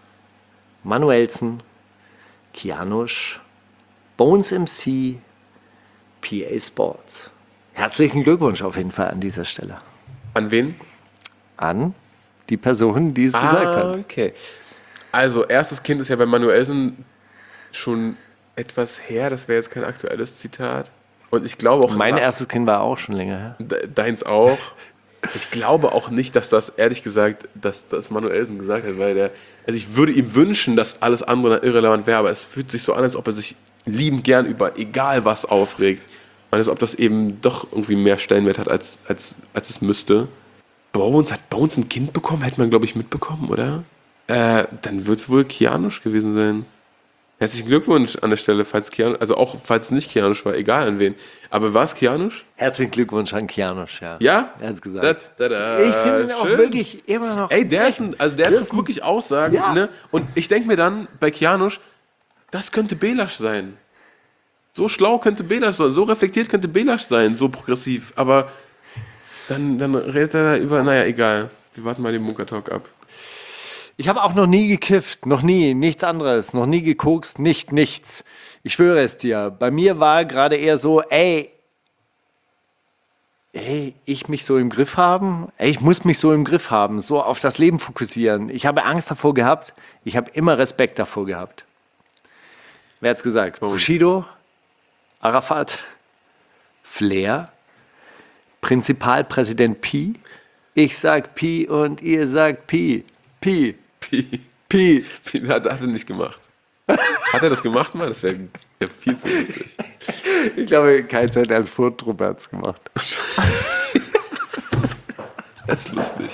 Manuelsen, Kianusch, Bones M C, P A Sports. Herzlichen Glückwunsch auf jeden Fall an dieser Stelle An wen? an die Person, die es gesagt hat. Okay. Also, erstes Kind ist ja bei Manuelsen schon etwas her. Das wäre jetzt kein aktuelles Zitat. Und ich glaube auch... Mein erstes Kind war auch schon länger her. De- Deins auch. Ich glaube auch nicht, dass das, ehrlich gesagt, dass das Manuelsen gesagt hat, weil der, also ich würde ihm wünschen, dass alles andere dann irrelevant wäre, aber es fühlt sich so an, als ob er sich liebend gern über egal was aufregt. Und als ob das eben doch irgendwie mehr Stellenwert hat, als, als, als es müsste. Bones, hat Bones ein Kind bekommen? Hätte man, glaube ich, mitbekommen, oder? Äh, dann wird es wohl Kianusch gewesen sein. Herzlichen Glückwunsch an der Stelle, falls Kianusch, also auch falls es nicht Kianusch war, egal an wen. Aber war es Kianusch? Herzlichen Glückwunsch an Kianusch, ja. Ja? Er hat's gesagt. Da, da, da. Ich finde ihn auch Schön. wirklich immer noch. Ey, der ist ein, also der Das ist trifft ein- wirklich Aussagen, Ja. ne? Und ich denke mir dann bei Kianusch, das könnte Belasch sein. So schlau könnte Belasch sein, so reflektiert könnte Belasch sein, so progressiv. Aber dann, dann redet er da über, naja, egal. Wir warten mal den Bunker-Talk ab. Ich habe auch noch nie gekifft, noch nie, nichts anderes, noch nie gekokst, nicht, nichts. Ich schwöre es dir. Bei mir war gerade eher so, ey, ey, ich mich so im Griff haben, ey, ich muss mich so im Griff haben, so auf das Leben fokussieren. Ich habe Angst davor gehabt, ich habe immer Respekt davor gehabt. Wer hat's gesagt? Bushido, Arafat, Flair, Prinzipalpräsident Pi. Ich sag Pi und ihr sagt Pi. Pi. Pi. Pi. Pi hat, hat er nicht gemacht. Hat er das gemacht mal? Das wäre wär viel zu lustig. Ich glaube, kein Zeit als Vortruppe hat es gemacht. Das ist lustig.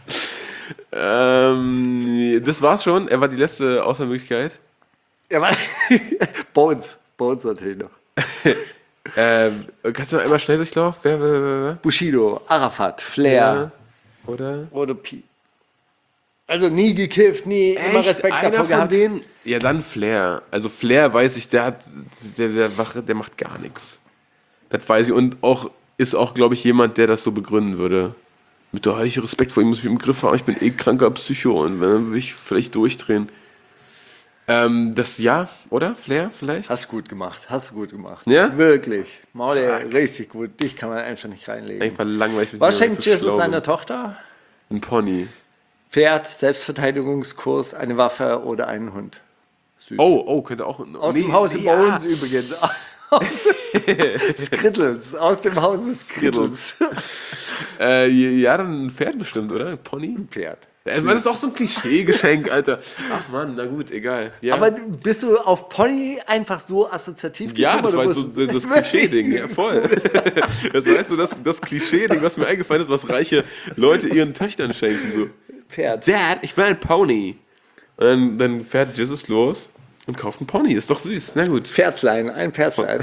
Ähm, das war's schon. Er war die letzte Auswahlmöglichkeit. Ja, warte. Bones. Bones natürlich noch. Ähm, kannst du noch einmal schnell durchlaufen? Wer, wer, wer, wer? Bushido, Arafat, Flair Oder? oder Pi. Also nie gekifft, nie immer Respekt Einer davor von gehabt. denen? Ja, dann Flair. Also Flair weiß ich, der hat, der, der, der, der macht gar nichts. Das weiß ich. Und auch ist auch, glaube ich, jemand, der das so begründen würde. Mit der ich Respekt vor ihm, muss ich im Griff haben. Ich bin eh kranker Psycho und dann will ich vielleicht durchdrehen. Ähm, das ja, oder? Flair vielleicht? Hast du gut gemacht, hast du gut gemacht. Ja? Wirklich. Maul, Zack. richtig gut. Dich kann man einfach nicht reinlegen. Einfach langweilig mit Was mir, schenkt so Jesus schlau seiner bin. Tochter? Ein Pony. Pferd, Selbstverteidigungskurs, eine Waffe oder einen Hund. Süß. Oh, oh, könnte auch. Aus nee, dem Hause nee, Bones ja. übrigens. Aus Skrittles. Aus dem Hause Skrittles. Äh, ja, dann ein Pferd bestimmt, oder? Ein Pony? Pferd. Also, das ist auch so ein Klischee-Geschenk, Alter. Ach Mann, na gut, egal. Ja, Aber bist du auf Pony einfach so assoziativ ja gekommen, das war oder jetzt so wusstest du- das Klischee-Ding, ja voll. Das weißt du, das, das Klischee-Ding, was mir eingefallen ist, was reiche Leute ihren Töchtern schenken. So, Pferd. Dad, ich will ein Pony. Und dann, dann fährt Jesus los Und kauft einen Pony, ist doch süß. Na gut. Pferdlein, ein Pferdlein.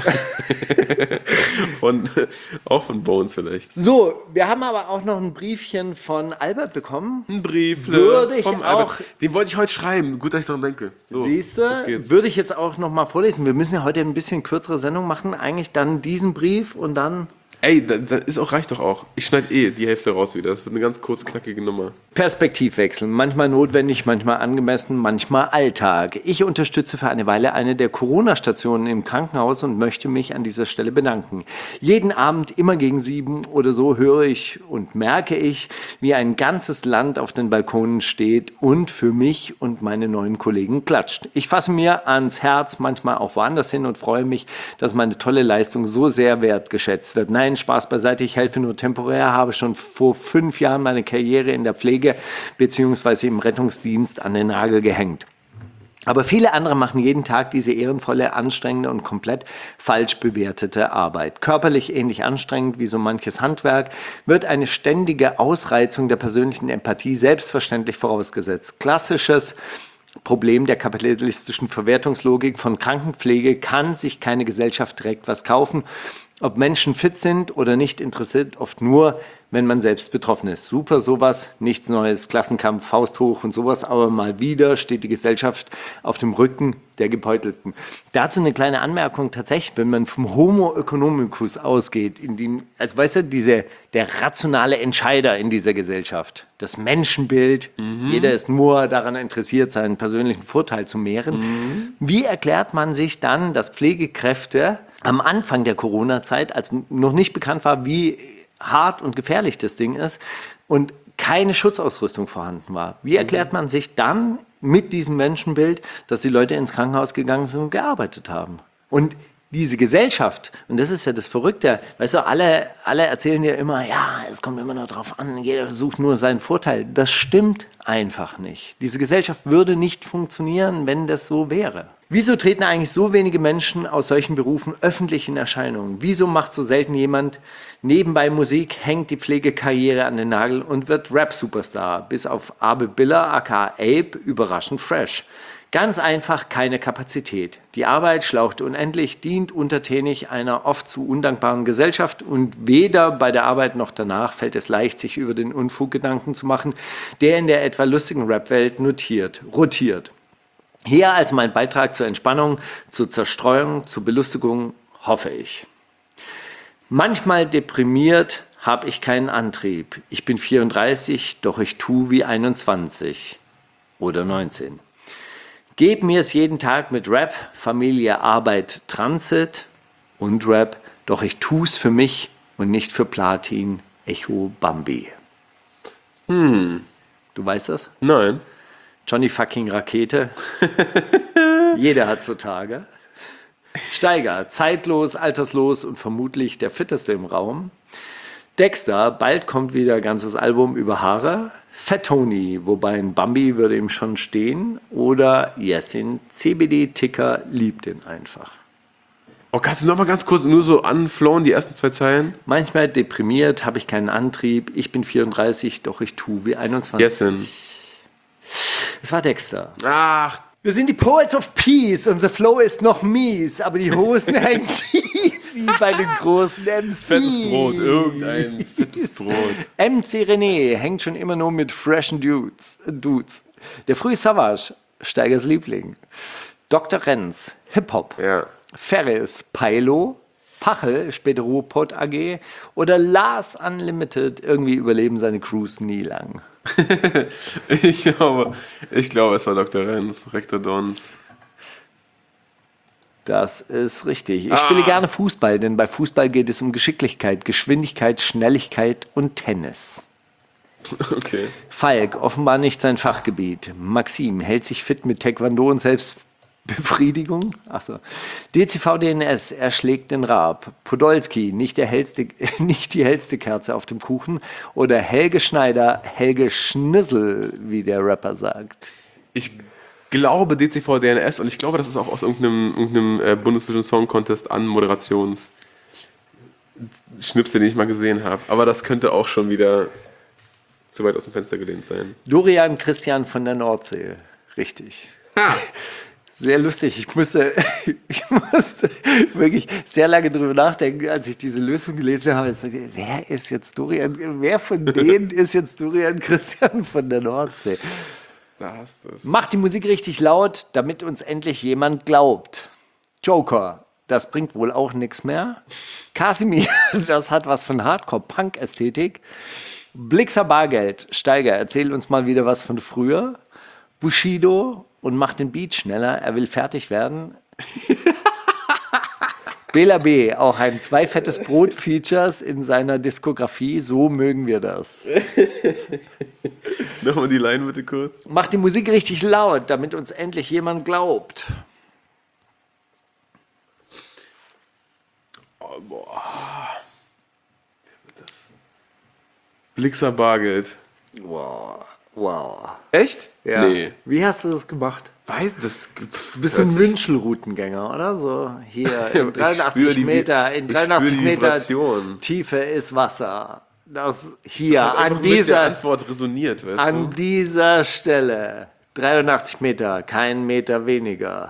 Von, auch von Bones vielleicht. So, wir haben aber auch noch ein Briefchen von Albert bekommen. Ein Brief Würde ich vom auch- Albert. Den wollte ich heute schreiben. Gut, dass ich daran denke. So, Siehst los du, geht's. würde ich jetzt auch noch mal vorlesen. Wir müssen ja heute ein bisschen kürzere Sendung machen. Eigentlich dann diesen Brief und dann Ey, das ist auch, reicht doch auch. Ich schneide eh die Hälfte raus wieder. Das wird eine ganz kurze, knackige Nummer. Perspektivwechsel. Manchmal notwendig, manchmal angemessen, manchmal Alltag. Ich unterstütze für eine Weile eine der Corona-Stationen im Krankenhaus und möchte mich an dieser Stelle bedanken. Jeden Abend, immer gegen sieben oder so, höre ich und merke ich, wie ein ganzes Land auf den Balkonen steht und für mich und meine neuen Kollegen klatscht. Ich fasse mir ans Herz, manchmal auch woanders hin und freue mich, dass meine tolle Leistung so sehr wertgeschätzt wird. Nein, Spaß beiseite, ich helfe nur temporär, habe schon vor fünf Jahren meine Karriere in der Pflege bzw. im Rettungsdienst an den Nagel gehängt. Aber viele andere machen jeden Tag diese ehrenvolle, anstrengende und komplett falsch bewertete Arbeit. Körperlich ähnlich anstrengend wie so manches Handwerk wird eine ständige Ausreizung der persönlichen Empathie selbstverständlich vorausgesetzt. Klassisches Problem der kapitalistischen Verwertungslogik von Krankenpflege: kann sich keine Gesellschaft direkt was kaufen. Ob Menschen fit sind oder nicht, interessiert oft nur, wenn man selbst betroffen ist. Super sowas, nichts Neues, Klassenkampf, Faust hoch und sowas, aber mal wieder steht die Gesellschaft auf dem Rücken der Gebeutelten. Dazu eine kleine Anmerkung: tatsächlich, wenn man vom Homo economicus ausgeht, in dem, also weißt du, diese, der rationale Entscheider in dieser Gesellschaft, das Menschenbild, mhm. jeder ist nur daran interessiert, seinen persönlichen Vorteil zu mehren. Mhm. Wie erklärt man sich dann, dass Pflegekräfte am Anfang der Corona-Zeit, als noch nicht bekannt war, wie hart und gefährlich das Ding ist und keine Schutzausrüstung vorhanden war, wie erklärt man sich dann mit diesem Menschenbild, dass die Leute ins Krankenhaus gegangen sind und gearbeitet haben? Und diese Gesellschaft, und das ist ja das Verrückte, weißt du, alle, alle erzählen dir immer, ja, es kommt immer nur drauf an, jeder sucht nur seinen Vorteil. Das stimmt einfach nicht. Diese Gesellschaft würde nicht funktionieren, wenn das so wäre. Wieso treten eigentlich so wenige Menschen aus solchen Berufen öffentlich in Erscheinung? Wieso macht so selten jemand nebenbei Musik, hängt die Pflegekarriere an den Nagel und wird Rap-Superstar? Bis auf Abe Biller aka Abe überraschend fresh. Ganz einfach keine Kapazität. Die Arbeit schlaucht unendlich, dient untertänig einer oft zu undankbaren Gesellschaft und weder bei der Arbeit noch danach fällt es leicht, sich über den Unfug Gedanken zu machen, der in der etwa lustigen Rap-Welt notiert, rotiert. Hier also mein Beitrag zur Entspannung, zur Zerstreuung, zur Belustigung, hoffe ich. Manchmal deprimiert habe ich keinen Antrieb. Ich bin vierunddreißig, doch ich tue wie einundzwanzig oder neunzehn. Geb mir es jeden Tag mit Rap, Familie, Arbeit, Transit und Rap, doch ich tu's für mich und nicht für Platin, Echo, Bambi. Hm. Du weißt das? Nein. Johnny fucking Rakete. Jeder hat so Tage. Steiger, zeitlos, alterslos und vermutlich der fitteste im Raum. Dexter, bald kommt wieder ganzes Album über Haare. Fat Tony, wobei ein Bambi würde ihm schon stehen. Oder Jessin, C B D-Ticker, liebt ihn einfach. Oh, kannst du noch mal ganz kurz nur so anflohen, die ersten zwei Zeilen? Manchmal deprimiert, habe ich keinen Antrieb. Ich bin vierunddreißig, doch ich tue wie einundzwanzig. Jessin. Es war Dexter. Ach, Wir sind die Poets of Peace. Unser Flow ist noch mies, aber die Hosen hängen tief wie bei den großen M Cs. fettes Brot, irgendein fettes Brot. M C René hängt schon immer nur mit freshen Dudes. Dudes. Der frühe Savage, Steigers Liebling. Doktor Renz, Hip-Hop. Ja. Ferris, Pailo. Pachel, später Ruhrpott A G. Oder Lars Unlimited, irgendwie überleben seine Crews nie lang. ich, glaube, ich glaube, es war Doktor Renz, Rektor Dons. Das ist richtig. Ich spiele Ah. gerne Fußball, denn bei Fußball geht es um Geschicklichkeit, Geschwindigkeit, Schnelligkeit und Tennis. Okay. Falk, offenbar nicht sein Fachgebiet. Maxim hält sich fit mit Taekwondo und Selbstbefriedigung. Achso. D C V D N S, er schlägt den Raab. Podolski, nicht, der hellste, nicht die hellste Kerze auf dem Kuchen. Oder Helge Schneider, Helge Schnissel, wie der Rapper sagt. Ich glaube D C V D N S und ich glaube, das ist auch aus irgendeinem, irgendeinem äh, Bundesvision Song Contest an Moderations Schnipsel, den ich mal gesehen habe. Aber das könnte auch schon wieder zu weit aus dem Fenster gelehnt sein. Dorian Christian von der Nordsee. Richtig. Ah. Sehr lustig. Ich musste, ich musste wirklich sehr lange drüber nachdenken, als ich diese Lösung gelesen habe. Ich sagte, wer ist jetzt Dorian? Wer von denen ist jetzt Dorian Christian von der Nordsee? Da hast du es. Macht die Musik richtig laut, damit uns endlich jemand glaubt. Joker, das bringt wohl auch nichts mehr. Casimir, das hat was von Hardcore-Punk-Ästhetik. Blixer Bargeld, Steiger, erzähl uns mal wieder was von früher. Bushido und macht den Beat schneller, er will fertig werden. Bela B, auch ein zwei fettes Brot-Features in seiner Diskografie, so mögen wir das. Nochmal die Line bitte kurz. Macht die Musik richtig laut, damit uns endlich jemand glaubt. Oh, boah. Wer wird das? Blixer Bargeld. Wow, wow. Echt? Ja. Nee. Wie hast du das gemacht? Weiß das. Pff, Du bist so ein hört sich- Münchelroutengänger, oder? So hier Ich in spür dreiundachtzig die- Meter, in ich dreiundachtzig spür die Meter Vibration. Tiefe ist Wasser. Das hier Das hat einfach an mit der dieser, Antwort resoniert, weißt an du? dieser Stelle. dreiundachtzig Meter, kein Meter weniger.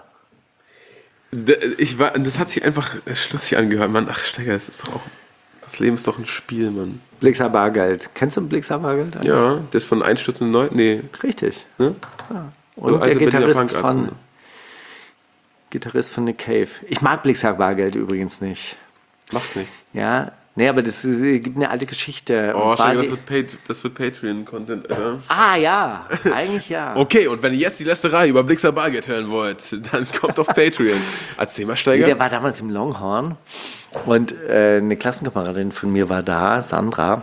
D- Ich war, das hat sich einfach schlüssig angehört. Mann, ach Steiger, das ist doch auch. Das Leben ist doch ein Spiel, Mann. Blixer Bargeld. Kennst du Blixer Bargeld? Ja, das von Einstürzenden Neu. Nee, Richtig. ne? Und So der alte Berliner Gitarrist Punkatze, von, ne? Gitarrist von Nick Cave. Ich mag Blixer Bargeld übrigens nicht. Macht nichts. Ja, nee, aber das ist, gibt eine alte Geschichte. Oh, Und zwar Steiger, das die, wird, Pat- das wird Patreon-Content, Alter. ah ja, eigentlich ja. Okay, und wenn ihr jetzt die Lästerei über Blixer Bargeld hören wollt, dann kommt auf Patreon. Erzähl mal, Steiger. Der war damals im Longhorn und äh, eine Klassenkameradin von mir war da, Sandra.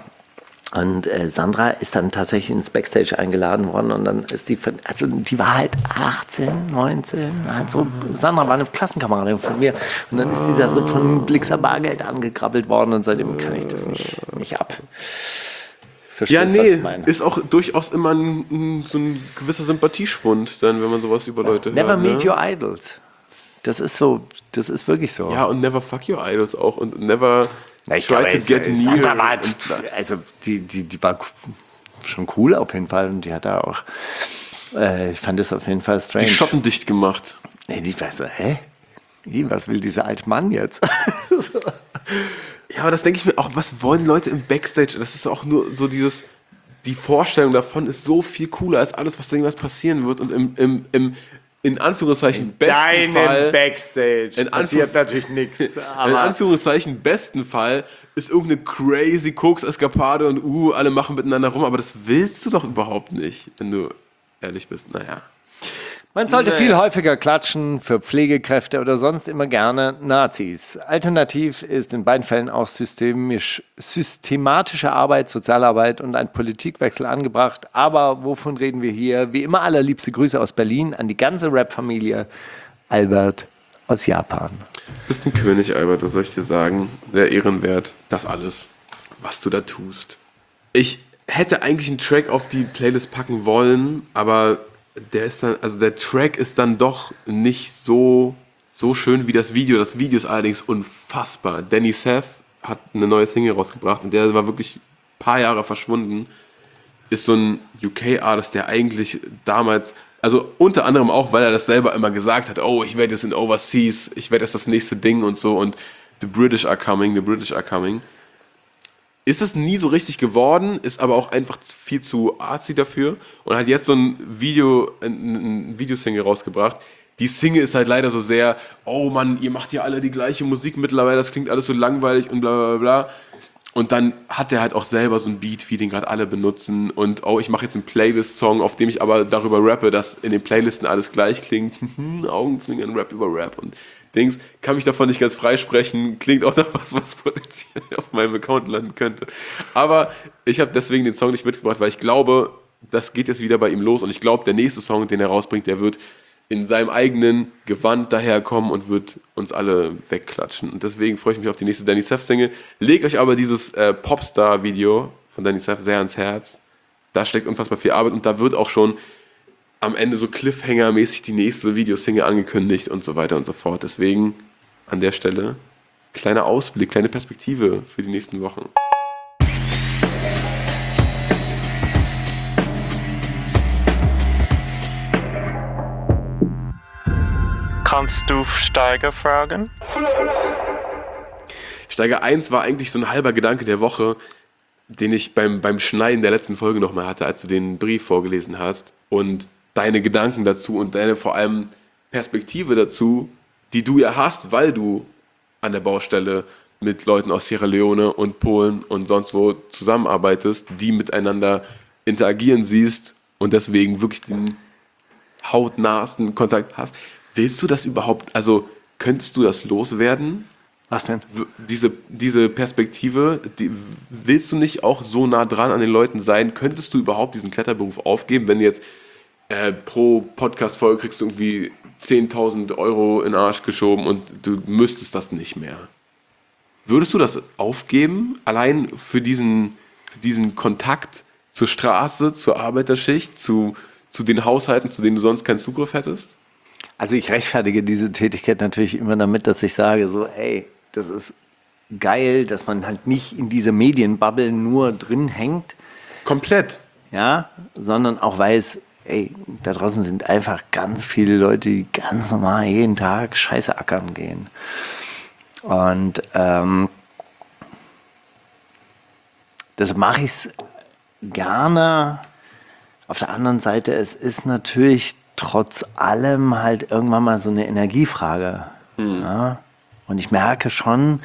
Und äh, Sandra ist dann tatsächlich ins Backstage eingeladen worden und dann ist die, von- also die war halt achtzehn, neunzehn, halt so. Sandra war eine Klassenkameradin von mir und dann ist die da so von Blixer Bargeld angekrabbelt worden und seitdem kann ich das nicht, nicht ab. Verstehst, Ja, was nee, ich meine? ist auch durchaus immer ein, ein, so ein gewisser Sympathieschwund, dann, wenn man sowas über Leute Never hört. meet ne? your idols. Das ist so, das ist wirklich so. Ja, und never fuck your idols auch und never Na, ich try glaube, to es- get es- near. Sandra war, und- also die, die, die war schon cool auf jeden Fall und die hat da auch, äh, ich fand das auf jeden Fall strange. die Schotten dicht gemacht. Nee, die war so, hä? Wie, was will dieser alte Mann jetzt? so. Ja, aber das denke ich mir auch, was wollen Leute im Backstage? Das ist auch nur so dieses, die Vorstellung davon ist so viel cooler als alles, was da irgendwas passieren wird und im, im, im in Anführungszeichen besten Fall Backstage in Anführungs- natürlich nichts. in Anführungszeichen besten Fall ist irgendeine crazy Koks-Eskapade und uh, alle machen miteinander rum, aber das willst du doch überhaupt nicht, wenn du ehrlich bist. Naja. Man sollte Nee. viel häufiger klatschen für Pflegekräfte oder sonst immer gerne Nazis. Alternativ ist in beiden Fällen auch systemisch, systematische Arbeit, Sozialarbeit und ein Politikwechsel angebracht. Aber wovon reden wir hier? Wie immer allerliebste Grüße aus Berlin an die ganze Rap-Familie. Albert aus Japan. Bist ein König, Albert, was soll ich dir sagen? Sehr ehrenwert. Das alles, was du da tust. Ich hätte eigentlich einen Track auf die Playlist packen wollen, aber der ist dann, also der Track ist dann doch nicht so, so schön wie das Video. Das Video ist allerdings unfassbar. Danny Seth hat eine neue Single rausgebracht und der war wirklich ein paar Jahre verschwunden. Ist so ein U K-Artist, der eigentlich damals, also unter anderem auch, weil er das selber immer gesagt hat, oh, ich werde jetzt in Overseas, ich werde jetzt das nächste Ding und so und the British are coming, the British are coming. Ist es nie so richtig geworden, ist aber auch einfach viel zu artsy dafür und hat jetzt so ein Video, ein, ein Videosingle rausgebracht. Die Single ist halt leider so sehr, oh Mann, ihr macht ja alle die gleiche Musik mittlerweile, das klingt alles so langweilig und bla bla bla. Und dann hat er halt auch selber so einen Beat, wie den gerade alle benutzen. Und oh, ich mache jetzt einen Playlist-Song, auf dem ich aber darüber rappe, dass in den Playlisten alles gleich klingt. Augenzwinkern, Rap über Rap und Dings. Kann mich davon nicht ganz freisprechen. Klingt auch nach was, was potenziell auf meinem Account landen könnte. Aber ich habe deswegen den Song nicht mitgebracht, weil ich glaube, das geht jetzt wieder bei ihm los. Und ich glaube, der nächste Song, den er rausbringt, der wird in seinem eigenen Gewand daherkommen und wird uns alle wegklatschen. Und deswegen freue ich mich auf die nächste Danny Seth-Single. Legt euch aber dieses äh, Popstar-Video von Danny Seth sehr ans Herz. Da steckt unfassbar viel Arbeit und da wird auch schon am Ende so Cliffhanger-mäßig die nächste Videosingle angekündigt und so weiter und so fort. Deswegen an der Stelle kleiner Ausblick, kleine Perspektive für die nächsten Wochen. Kannst du Steiger fragen? Steiger eins war eigentlich so ein halber Gedanke der Woche, den ich beim, beim Schneiden der letzten Folge nochmal hatte, als du den Brief vorgelesen hast. Und deine Gedanken dazu und deine vor allem Perspektive dazu, die du ja hast, weil du an der Baustelle mit Leuten aus Sierra Leone und Polen und sonst wo zusammenarbeitest, die miteinander interagieren siehst und deswegen wirklich den hautnahsten Kontakt hast. Willst du das überhaupt, also könntest du das loswerden? Was denn? W- Diese, diese Perspektive, die, willst du nicht auch so nah dran an den Leuten sein? Könntest du überhaupt diesen Kletterberuf aufgeben, wenn du jetzt äh, pro Podcast-Folge kriegst du irgendwie zehntausend Euro in den Arsch geschoben und du müsstest das nicht mehr? Würdest du das aufgeben, allein für diesen, für diesen Kontakt zur Straße, zur Arbeiterschicht, zu, zu den Haushalten, zu denen du sonst keinen Zugriff hättest? Also ich rechtfertige diese Tätigkeit natürlich immer damit, dass ich sage so, ey, das ist geil, dass man halt nicht in diese Medienbubble nur drin hängt, Komplett. ja, sondern auch weiß, ey, da draußen sind einfach ganz viele Leute, die ganz normal jeden Tag Scheiße ackern gehen. Und ähm, deshalb mache ich es gerne. Auf der anderen Seite, es ist natürlich trotz allem halt irgendwann mal so eine Energiefrage. Ja? Und ich merke schon,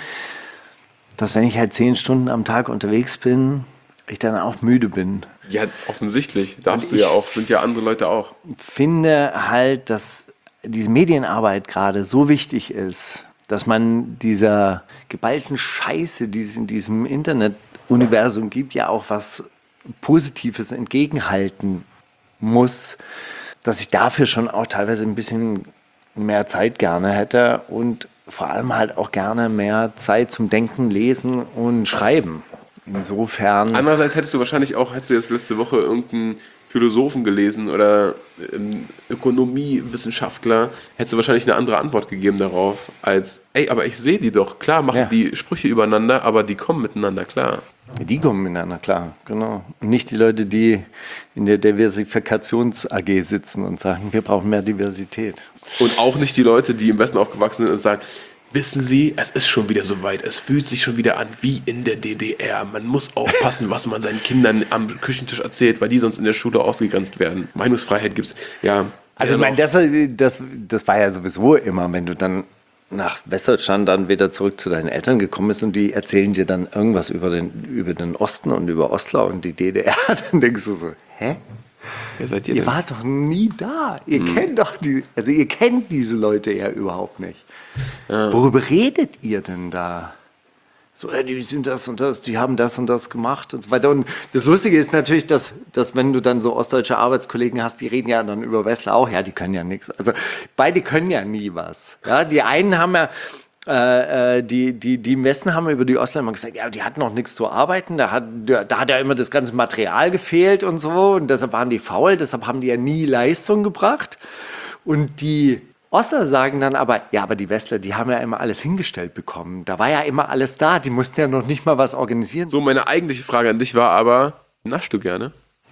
dass wenn ich halt zehn Stunden am Tag unterwegs bin, ich dann auch müde bin. Ja, offensichtlich. Darfst Und du ja ich- auch, sind ja andere Leute auch. Finde halt, dass diese Medienarbeit gerade so wichtig ist, dass man dieser geballten Scheiße, die es in diesem Internet-Universum gibt, ja auch was Positives entgegenhalten muss, dass ich dafür schon auch teilweise ein bisschen mehr Zeit gerne hätte und vor allem halt auch gerne mehr Zeit zum Denken, Lesen und Schreiben. Insofern... Andererseits hättest du wahrscheinlich auch, hättest du jetzt letzte Woche irgendeinen Philosophen gelesen oder ähm, Ökonomiewissenschaftler, hättest du wahrscheinlich eine andere Antwort gegeben darauf, als, ey, aber ich sehe die doch, klar machen Ja. die Sprüche übereinander, aber die kommen miteinander klar. Die kommen miteinander, klar, genau. Und nicht die Leute, die in der Diversifikations-A G sitzen und sagen, wir brauchen mehr Diversität. Und auch nicht die Leute, die im Westen aufgewachsen sind und sagen, wissen Sie, es ist schon wieder soweit, es fühlt sich schon wieder an wie in der D D R. Man muss aufpassen, was man seinen Kindern am Küchentisch erzählt, weil die sonst in der Schule ausgegrenzt werden. Meinungsfreiheit gibt's, ja. Also ich meine, das, das, das war ja sowieso immer, wenn du dann nach Westdeutschland dann wieder zurück zu deinen Eltern gekommen bist und die erzählen dir dann irgendwas über den, über den Osten und über Ostler und die D D R, dann denkst du so, hä? Wer seid ihr Ihr denn? wart doch nie da. Ihr kennt doch die, also ihr kennt diese Leute ja überhaupt nicht. Worüber redet ihr denn da? So, ja, die sind das und das, die haben das und das gemacht und so weiter. Und das Lustige ist natürlich, dass, dass wenn du dann so ostdeutsche Arbeitskollegen hast, die reden ja dann über Westler auch, ja, die können ja nichts. Also beide können ja nie was. Ja, die einen haben ja, äh, äh, die, die, die im Westen haben über die Ostler immer gesagt, ja, die hatten noch nichts zu arbeiten, da hat, da, da hat ja immer das ganze Material gefehlt und so und deshalb waren die faul, deshalb haben die ja nie Leistung gebracht. Und die Ostler sagen dann aber, ja, aber die Westler, die haben ja immer alles hingestellt bekommen. Da war ja immer alles da, die mussten ja noch nicht mal was organisieren. So, meine eigentliche Frage an dich war aber, naschst du gerne?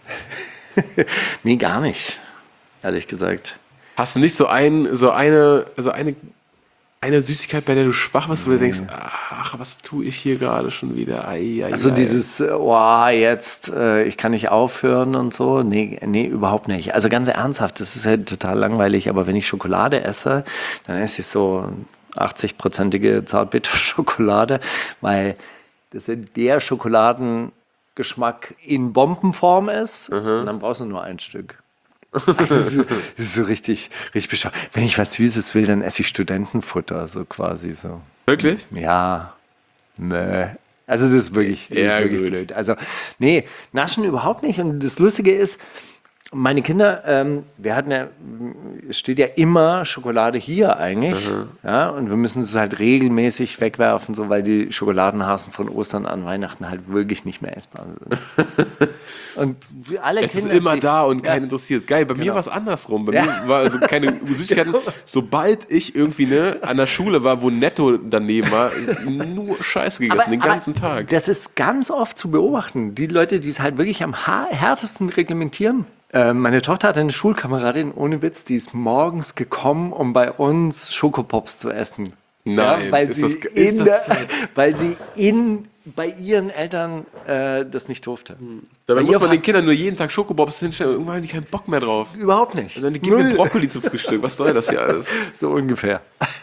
Nee, gar nicht, ehrlich gesagt. Hast du nicht so, ein, so eine, so eine, eine Süßigkeit, bei der du schwach bist, wo du denkst, ach, was tue ich hier gerade schon wieder? Ai, ai, Also ai. dieses, äh, oh, jetzt, äh, ich kann nicht aufhören und so. Nee, nee, überhaupt nicht. Also ganz ernsthaft, das ist halt total langweilig. Aber wenn ich Schokolade esse, dann esse ich so achtzig-prozentige Zartbitterschokolade, weil das ja der Schokoladengeschmack in Bombenform ist. Und dann brauchst du nur ein Stück. Das ist, so, das ist so richtig, richtig bescheuert. Wenn ich was Süßes will, dann esse ich Studentenfutter, so quasi so. Wirklich? Ja, nö. Also das ist wirklich, das Ja, ist wirklich gut. blöd. Also nee, naschen überhaupt nicht. Und das Lustige ist, meine Kinder, ähm, wir hatten ja, es steht ja immer Schokolade hier eigentlich. Ja, und wir müssen es halt regelmäßig wegwerfen, so, weil die Schokoladenhasen von Ostern an Weihnachten halt wirklich nicht mehr essbar sind. Und alle Es Kinder, ist immer die- da und ja, keinen interessiert es. Geil, bei mir Genau. war es andersrum. Bei Ja. mir war also keine Süßigkeiten. Sobald ich irgendwie ne, an der Schule war, wo Netto daneben war, nur Scheiße gegessen, den ganzen Tag. Das ist ganz oft zu beobachten. Die Leute, die es halt wirklich am ha- härtesten reglementieren, Äh, meine Tochter hatte eine Schulkameradin, ohne Witz, die ist morgens gekommen, um bei uns Schokopops zu essen. Nein, ja, weil, ist sie das- ist in das- der, weil sie in, bei ihren Eltern äh, das nicht durfte. Dabei Bei muss ihr man war- den Kindern nur jeden Tag Schokobobs hinstellen und irgendwann haben die keinen Bock mehr drauf. Überhaupt nicht. Und dann gib mir Brokkoli zum Frühstück. Was soll das hier alles? So ungefähr.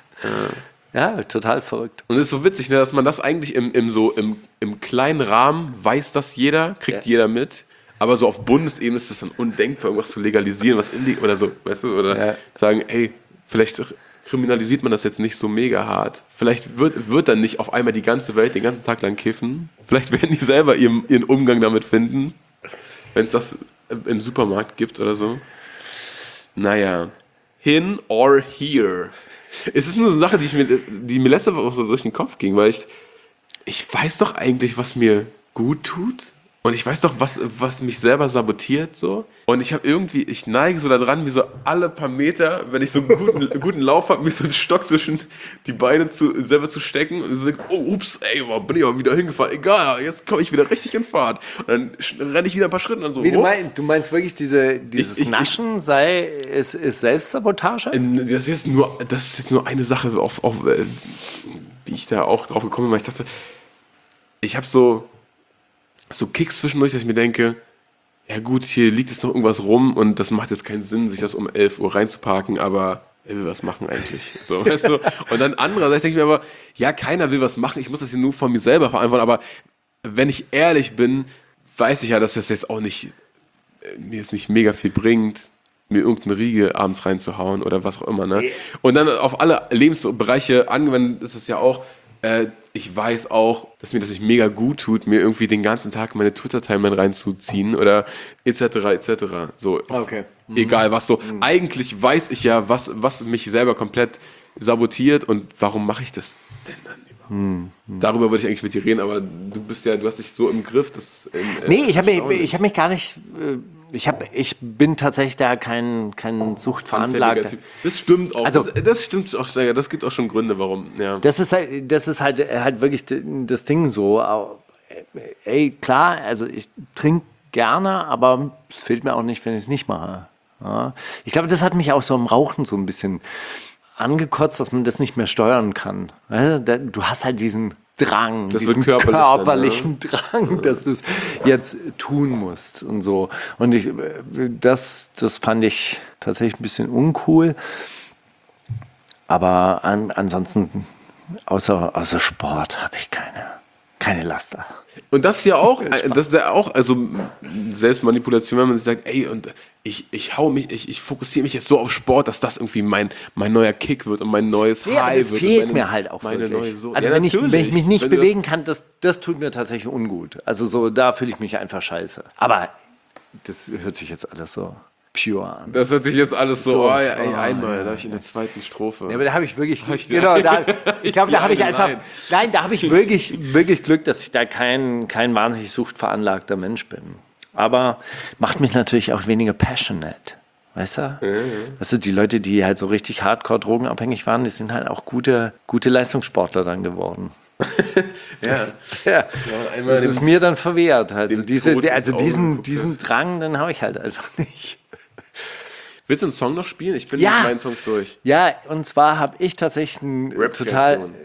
Ja, total verrückt. Und es ist so witzig, ne, dass man das eigentlich im, im, so, im, im kleinen Rahmen weiß das jeder, kriegt Ja. jeder mit. Aber so auf Bundesebene ist das dann undenkbar, irgendwas zu legalisieren, was in die, oder so, weißt du, oder Ja. sagen, ey, vielleicht kriminalisiert man das jetzt nicht so mega hart. Vielleicht wird, wird dann nicht auf einmal die ganze Welt den ganzen Tag lang kiffen. Vielleicht werden die selber ihren, ihren Umgang damit finden, wenn es das im Supermarkt gibt oder so. Naja, hin or here. Es ist nur so eine Sache, die, ich mir, die mir letzte Woche so durch den Kopf ging, weil ich, ich weiß doch eigentlich, was mir gut tut. Und ich weiß doch, was, was mich selber sabotiert, so. Und ich habe irgendwie, ich neige so daran, wie so alle paar Meter, wenn ich so einen guten, guten Lauf habe, mich so einen Stock zwischen die Beine zu, selber zu stecken und so, oh, ups, ey, wo bin ich auch wieder hingefahren? Egal, jetzt komme ich wieder richtig in Fahrt. Und dann renne ich wieder ein paar Schritte und dann so, Wie, du, ups. meinst, du meinst wirklich, diese, dieses Ich- ich- Naschen sei, ist, ist Selbstsabotage? Ähm, Das ist jetzt nur, das ist jetzt nur eine Sache, auf, auf, äh, wie ich da auch drauf gekommen bin, weil ich dachte, ich habe so, so Kicks zwischendurch, dass ich mir denke, ja gut, hier liegt jetzt noch irgendwas rum und das macht jetzt keinen Sinn, sich das um elf Uhr reinzuparken, aber er will was machen eigentlich. So, weißt du? Und dann andererseits denke ich mir aber, ja, keiner will was machen, ich muss das hier nur von mir selber verantworten, aber wenn ich ehrlich bin, weiß ich ja, dass das jetzt auch nicht, äh, mir jetzt nicht mega viel bringt, mir irgendeine Riege abends reinzuhauen oder was auch immer. Ne? Und dann auf alle Lebensbereiche angewendet ist das ja auch, äh, ich weiß auch, dass mir das nicht mega gut tut, mir irgendwie den ganzen Tag meine Twitter-Timeline reinzuziehen oder et cetera et cetera. So, Okay. egal was so. Eigentlich weiß ich ja, was, was mich selber komplett sabotiert und warum mache ich das denn dann überhaupt? Darüber wollte ich eigentlich mit dir reden, aber du bist ja, du hast dich so im Griff. Das, äh, Nee, ich habe mich, erstaunlich. ich hab mich gar nicht. äh, Ich, hab, ich bin tatsächlich da kein, kein Suchtveranlagter. Typ. Das stimmt auch. Also- das, das stimmt auch, Steiger. Das gibt auch schon Gründe, warum. Ja. Das ist halt, das ist halt, halt wirklich das Ding so. Au- Ey, klar, also ich trinke gerne, aber es fehlt mir auch nicht, wenn ich es nicht mache. Ja. Ich glaube, das hat mich auch so im Rauchen so ein bisschen angekotzt, dass man das nicht mehr steuern kann. Weißt du, da- Du hast halt diesen Drang, Das diesen wird körperlich dann, körperlichen Drang, dass du es jetzt tun musst und so. Und ich, das, das fand ich tatsächlich ein bisschen uncool. Aber an, ansonsten, außer, außer Sport, habe ich keine, keine Laster. Und das ist ja auch, äh, das ist ja auch, also Selbstmanipulation, wenn man sich sagt, ey, und ich, ich hau mich, ich, ich fokussiere mich jetzt so auf Sport, dass das irgendwie mein, mein neuer Kick wird und mein neues Nee, aber High das wird. fehlt und meine, mir halt auch meine wirklich. neue so. Also Ja, wenn, ich, wenn ich natürlich. mich nicht Wenn du bewegen kann, das, das tut mir tatsächlich ungut. Also so, da fühle ich mich einfach scheiße. Aber das hört sich jetzt alles so pure an. Das, das hört sich jetzt alles so, So. oh, ja, ey, Oh, einmal, ja. da ich in der zweiten Strophe. Ja, aber da habe ich wirklich, ich- genau, da, ich glaube, da habe ich Nein. einfach, nein, da habe ich wirklich, wirklich Glück, dass ich da kein, kein wahnsinnig suchtveranlagter Mensch bin. Aber macht mich natürlich auch weniger passionate, weißt du? Ja, ja. Also die Leute, die halt so richtig hardcore drogenabhängig waren, die sind halt auch gute, gute Leistungssportler dann geworden. ja. Ja, einmal das den- ist mir dann verwehrt. Also, den diese, Tod ins also Auge diesen, geguckt diesen hast. Drang, den habe ich halt einfach nicht. Willst du einen Song noch spielen? Ich bin Ja. mit meinen Songs durch. Ja, und zwar habe ich tatsächlich einen total. Rap-Kreation.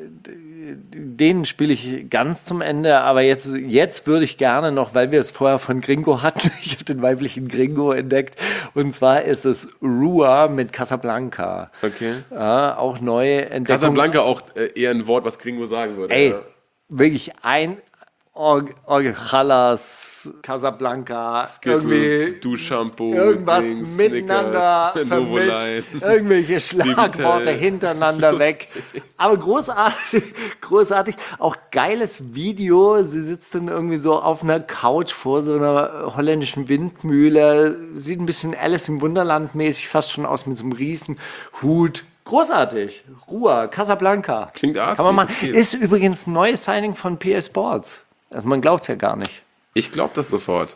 Den spiele ich ganz zum Ende, aber jetzt, jetzt würde ich gerne noch, weil wir es vorher von Gringo hatten, ich habe den weiblichen Gringo entdeckt, und zwar ist es Rua mit Casablanca. Okay. Ja, auch neue Entdeckung. Casablanca auch äh, eher ein Wort, was Gringo sagen würde. Ey, Ja. wirklich ein Org, Org Chalas, Casablanca, Skittles, irgendwie Duschshampoo, irgendwas Dings, miteinander Snickers, vermischt, Novoline. irgendwelche Schlagworte Bibitel. hintereinander weg. Aber großartig, großartig, auch geiles Video. Sie sitzt dann irgendwie so auf einer Couch vor so einer holländischen Windmühle, sieht ein bisschen Alice im Wunderland mäßig fast schon aus mit so einem riesen Hut. Großartig. Ruhe, Casablanca. Klingt arzi, Kann man machen. das geht. Ist übrigens ein neues Signing von P S Sports. Also man glaubt es ja gar nicht. Ich glaube das sofort.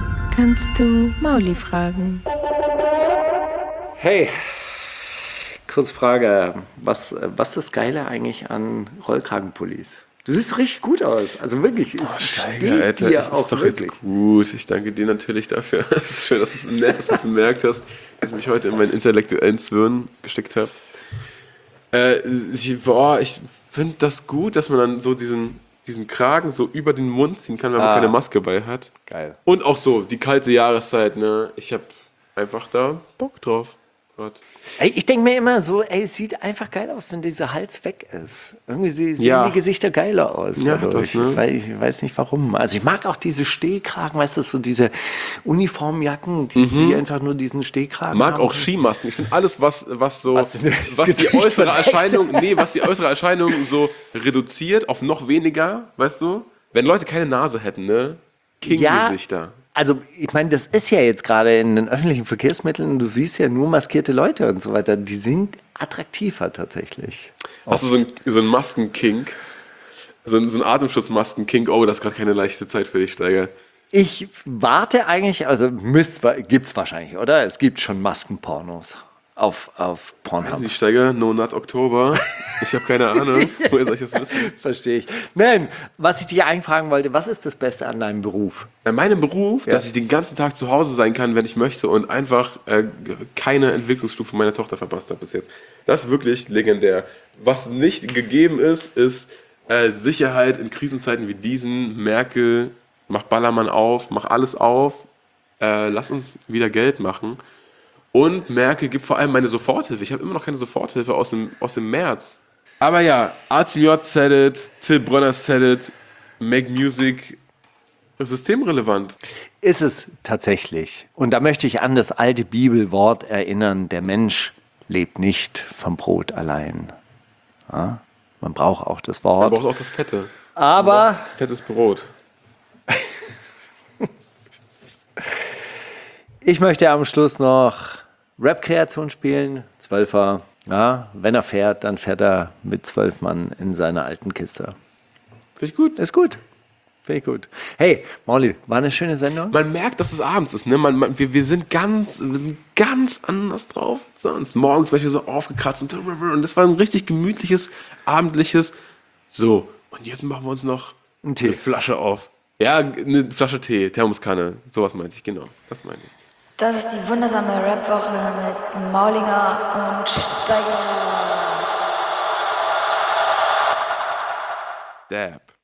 Kannst du Mauli fragen? Hey, kurze Frage. Was, was ist das Geile eigentlich an Rollkragenpullis? Du siehst richtig gut aus. Also wirklich, es steht Alter, dir das auch ist doch wirklich. jetzt gut. Ich danke dir natürlich dafür. Es ist schön, dass du es bemerkt hast, dass ich mich heute in meinen intellektuellen Zwirn gesteckt habe. Äh, ich boah, ich finde das gut, dass man dann so diesen, diesen Kragen so über den Mund ziehen kann, wenn man Ah. keine Maske bei hat. Geil. Und auch so, die kalte Jahreszeit, ne? Ich habe einfach da Bock drauf. Gott. Ey, ich denke mir immer so, ey, es sieht einfach geil aus, wenn dieser Hals weg ist. Irgendwie sie- sehen Ja. die Gesichter geiler aus Ja, dadurch. das, ne? ich, weiß, ich weiß nicht warum. Also ich mag auch diese Stehkragen, weißt du, so diese Uniformjacken, die, die einfach nur diesen Stehkragen Mag haben. auch Skimasken. Ich finde alles, was, was so, Was was, denn das die Gesicht äußere verdeckt. Erscheinung, nee, was die äußere Erscheinung so reduziert auf noch weniger, weißt du? Wenn Leute keine Nase hätten, ne? King-Gesichter. Also ich meine, das ist ja jetzt gerade in den öffentlichen Verkehrsmitteln, du siehst ja nur maskierte Leute und so weiter, die sind attraktiver tatsächlich. Hast du so einen so einen Maskenkink? So ein, so ein Atemschutzmaskenkink? Oh, das ist gerade keine leichte Zeit für dich, Steiger. Ich warte eigentlich, also gibt es wahrscheinlich, oder? Es gibt schon Maskenpornos auf, auf Pornhub. Die Steiger, No Nut Oktober. Ich habe keine Ahnung. Woher soll ich das wissen? Verstehe ich. Nein, was ich dich eigentlich fragen wollte, was ist das Beste an deinem Beruf? Bei meinem Beruf, dass ich den ganzen Tag zu Hause sein kann, wenn ich möchte und einfach äh, keine Entwicklungsstufe meiner Tochter verpasst habe bis jetzt. Das ist wirklich legendär. Was nicht gegeben ist, ist äh, Sicherheit in Krisenzeiten wie diesen. Merkel, mach Ballermann auf, mach alles auf, äh, lass uns wieder Geld machen. Und Merkel gibt vor allem meine Soforthilfe. Ich habe immer noch keine Soforthilfe aus dem, aus dem März. Aber ja, A Z M J said it, Till Brönner said it, make music systemrelevant. Ist es tatsächlich. Und da möchte ich an das alte Bibelwort erinnern, der Mensch lebt nicht vom Brot allein. Ja? Man braucht auch das Man Wort. braucht auch das Fette. Aber Fettes Brot. ich möchte am Schluss noch Rap-Kreation spielen, Zwölfer. Ja, wenn er fährt, dann fährt er mit zwölf Mann in seiner alten Kiste. Finde ich gut. Ist gut. Finde ich gut. Hey, Molly, war eine schöne Sendung? Man merkt, dass es abends ist. Ne? Man, man, wir, wir, sind ganz, wir sind ganz anders drauf als sonst. Morgens zum Beispiel so aufgekratzt und, und das war ein richtig gemütliches, abendliches. So, und jetzt machen wir uns noch Ein Tee. eine Flasche auf. Ja, eine Flasche Tee, Thermoskanne. Sowas meinte ich, genau. Das meinte ich. Das ist die wundersame Rap-Woche mit Maulinger und Steiger. Dab.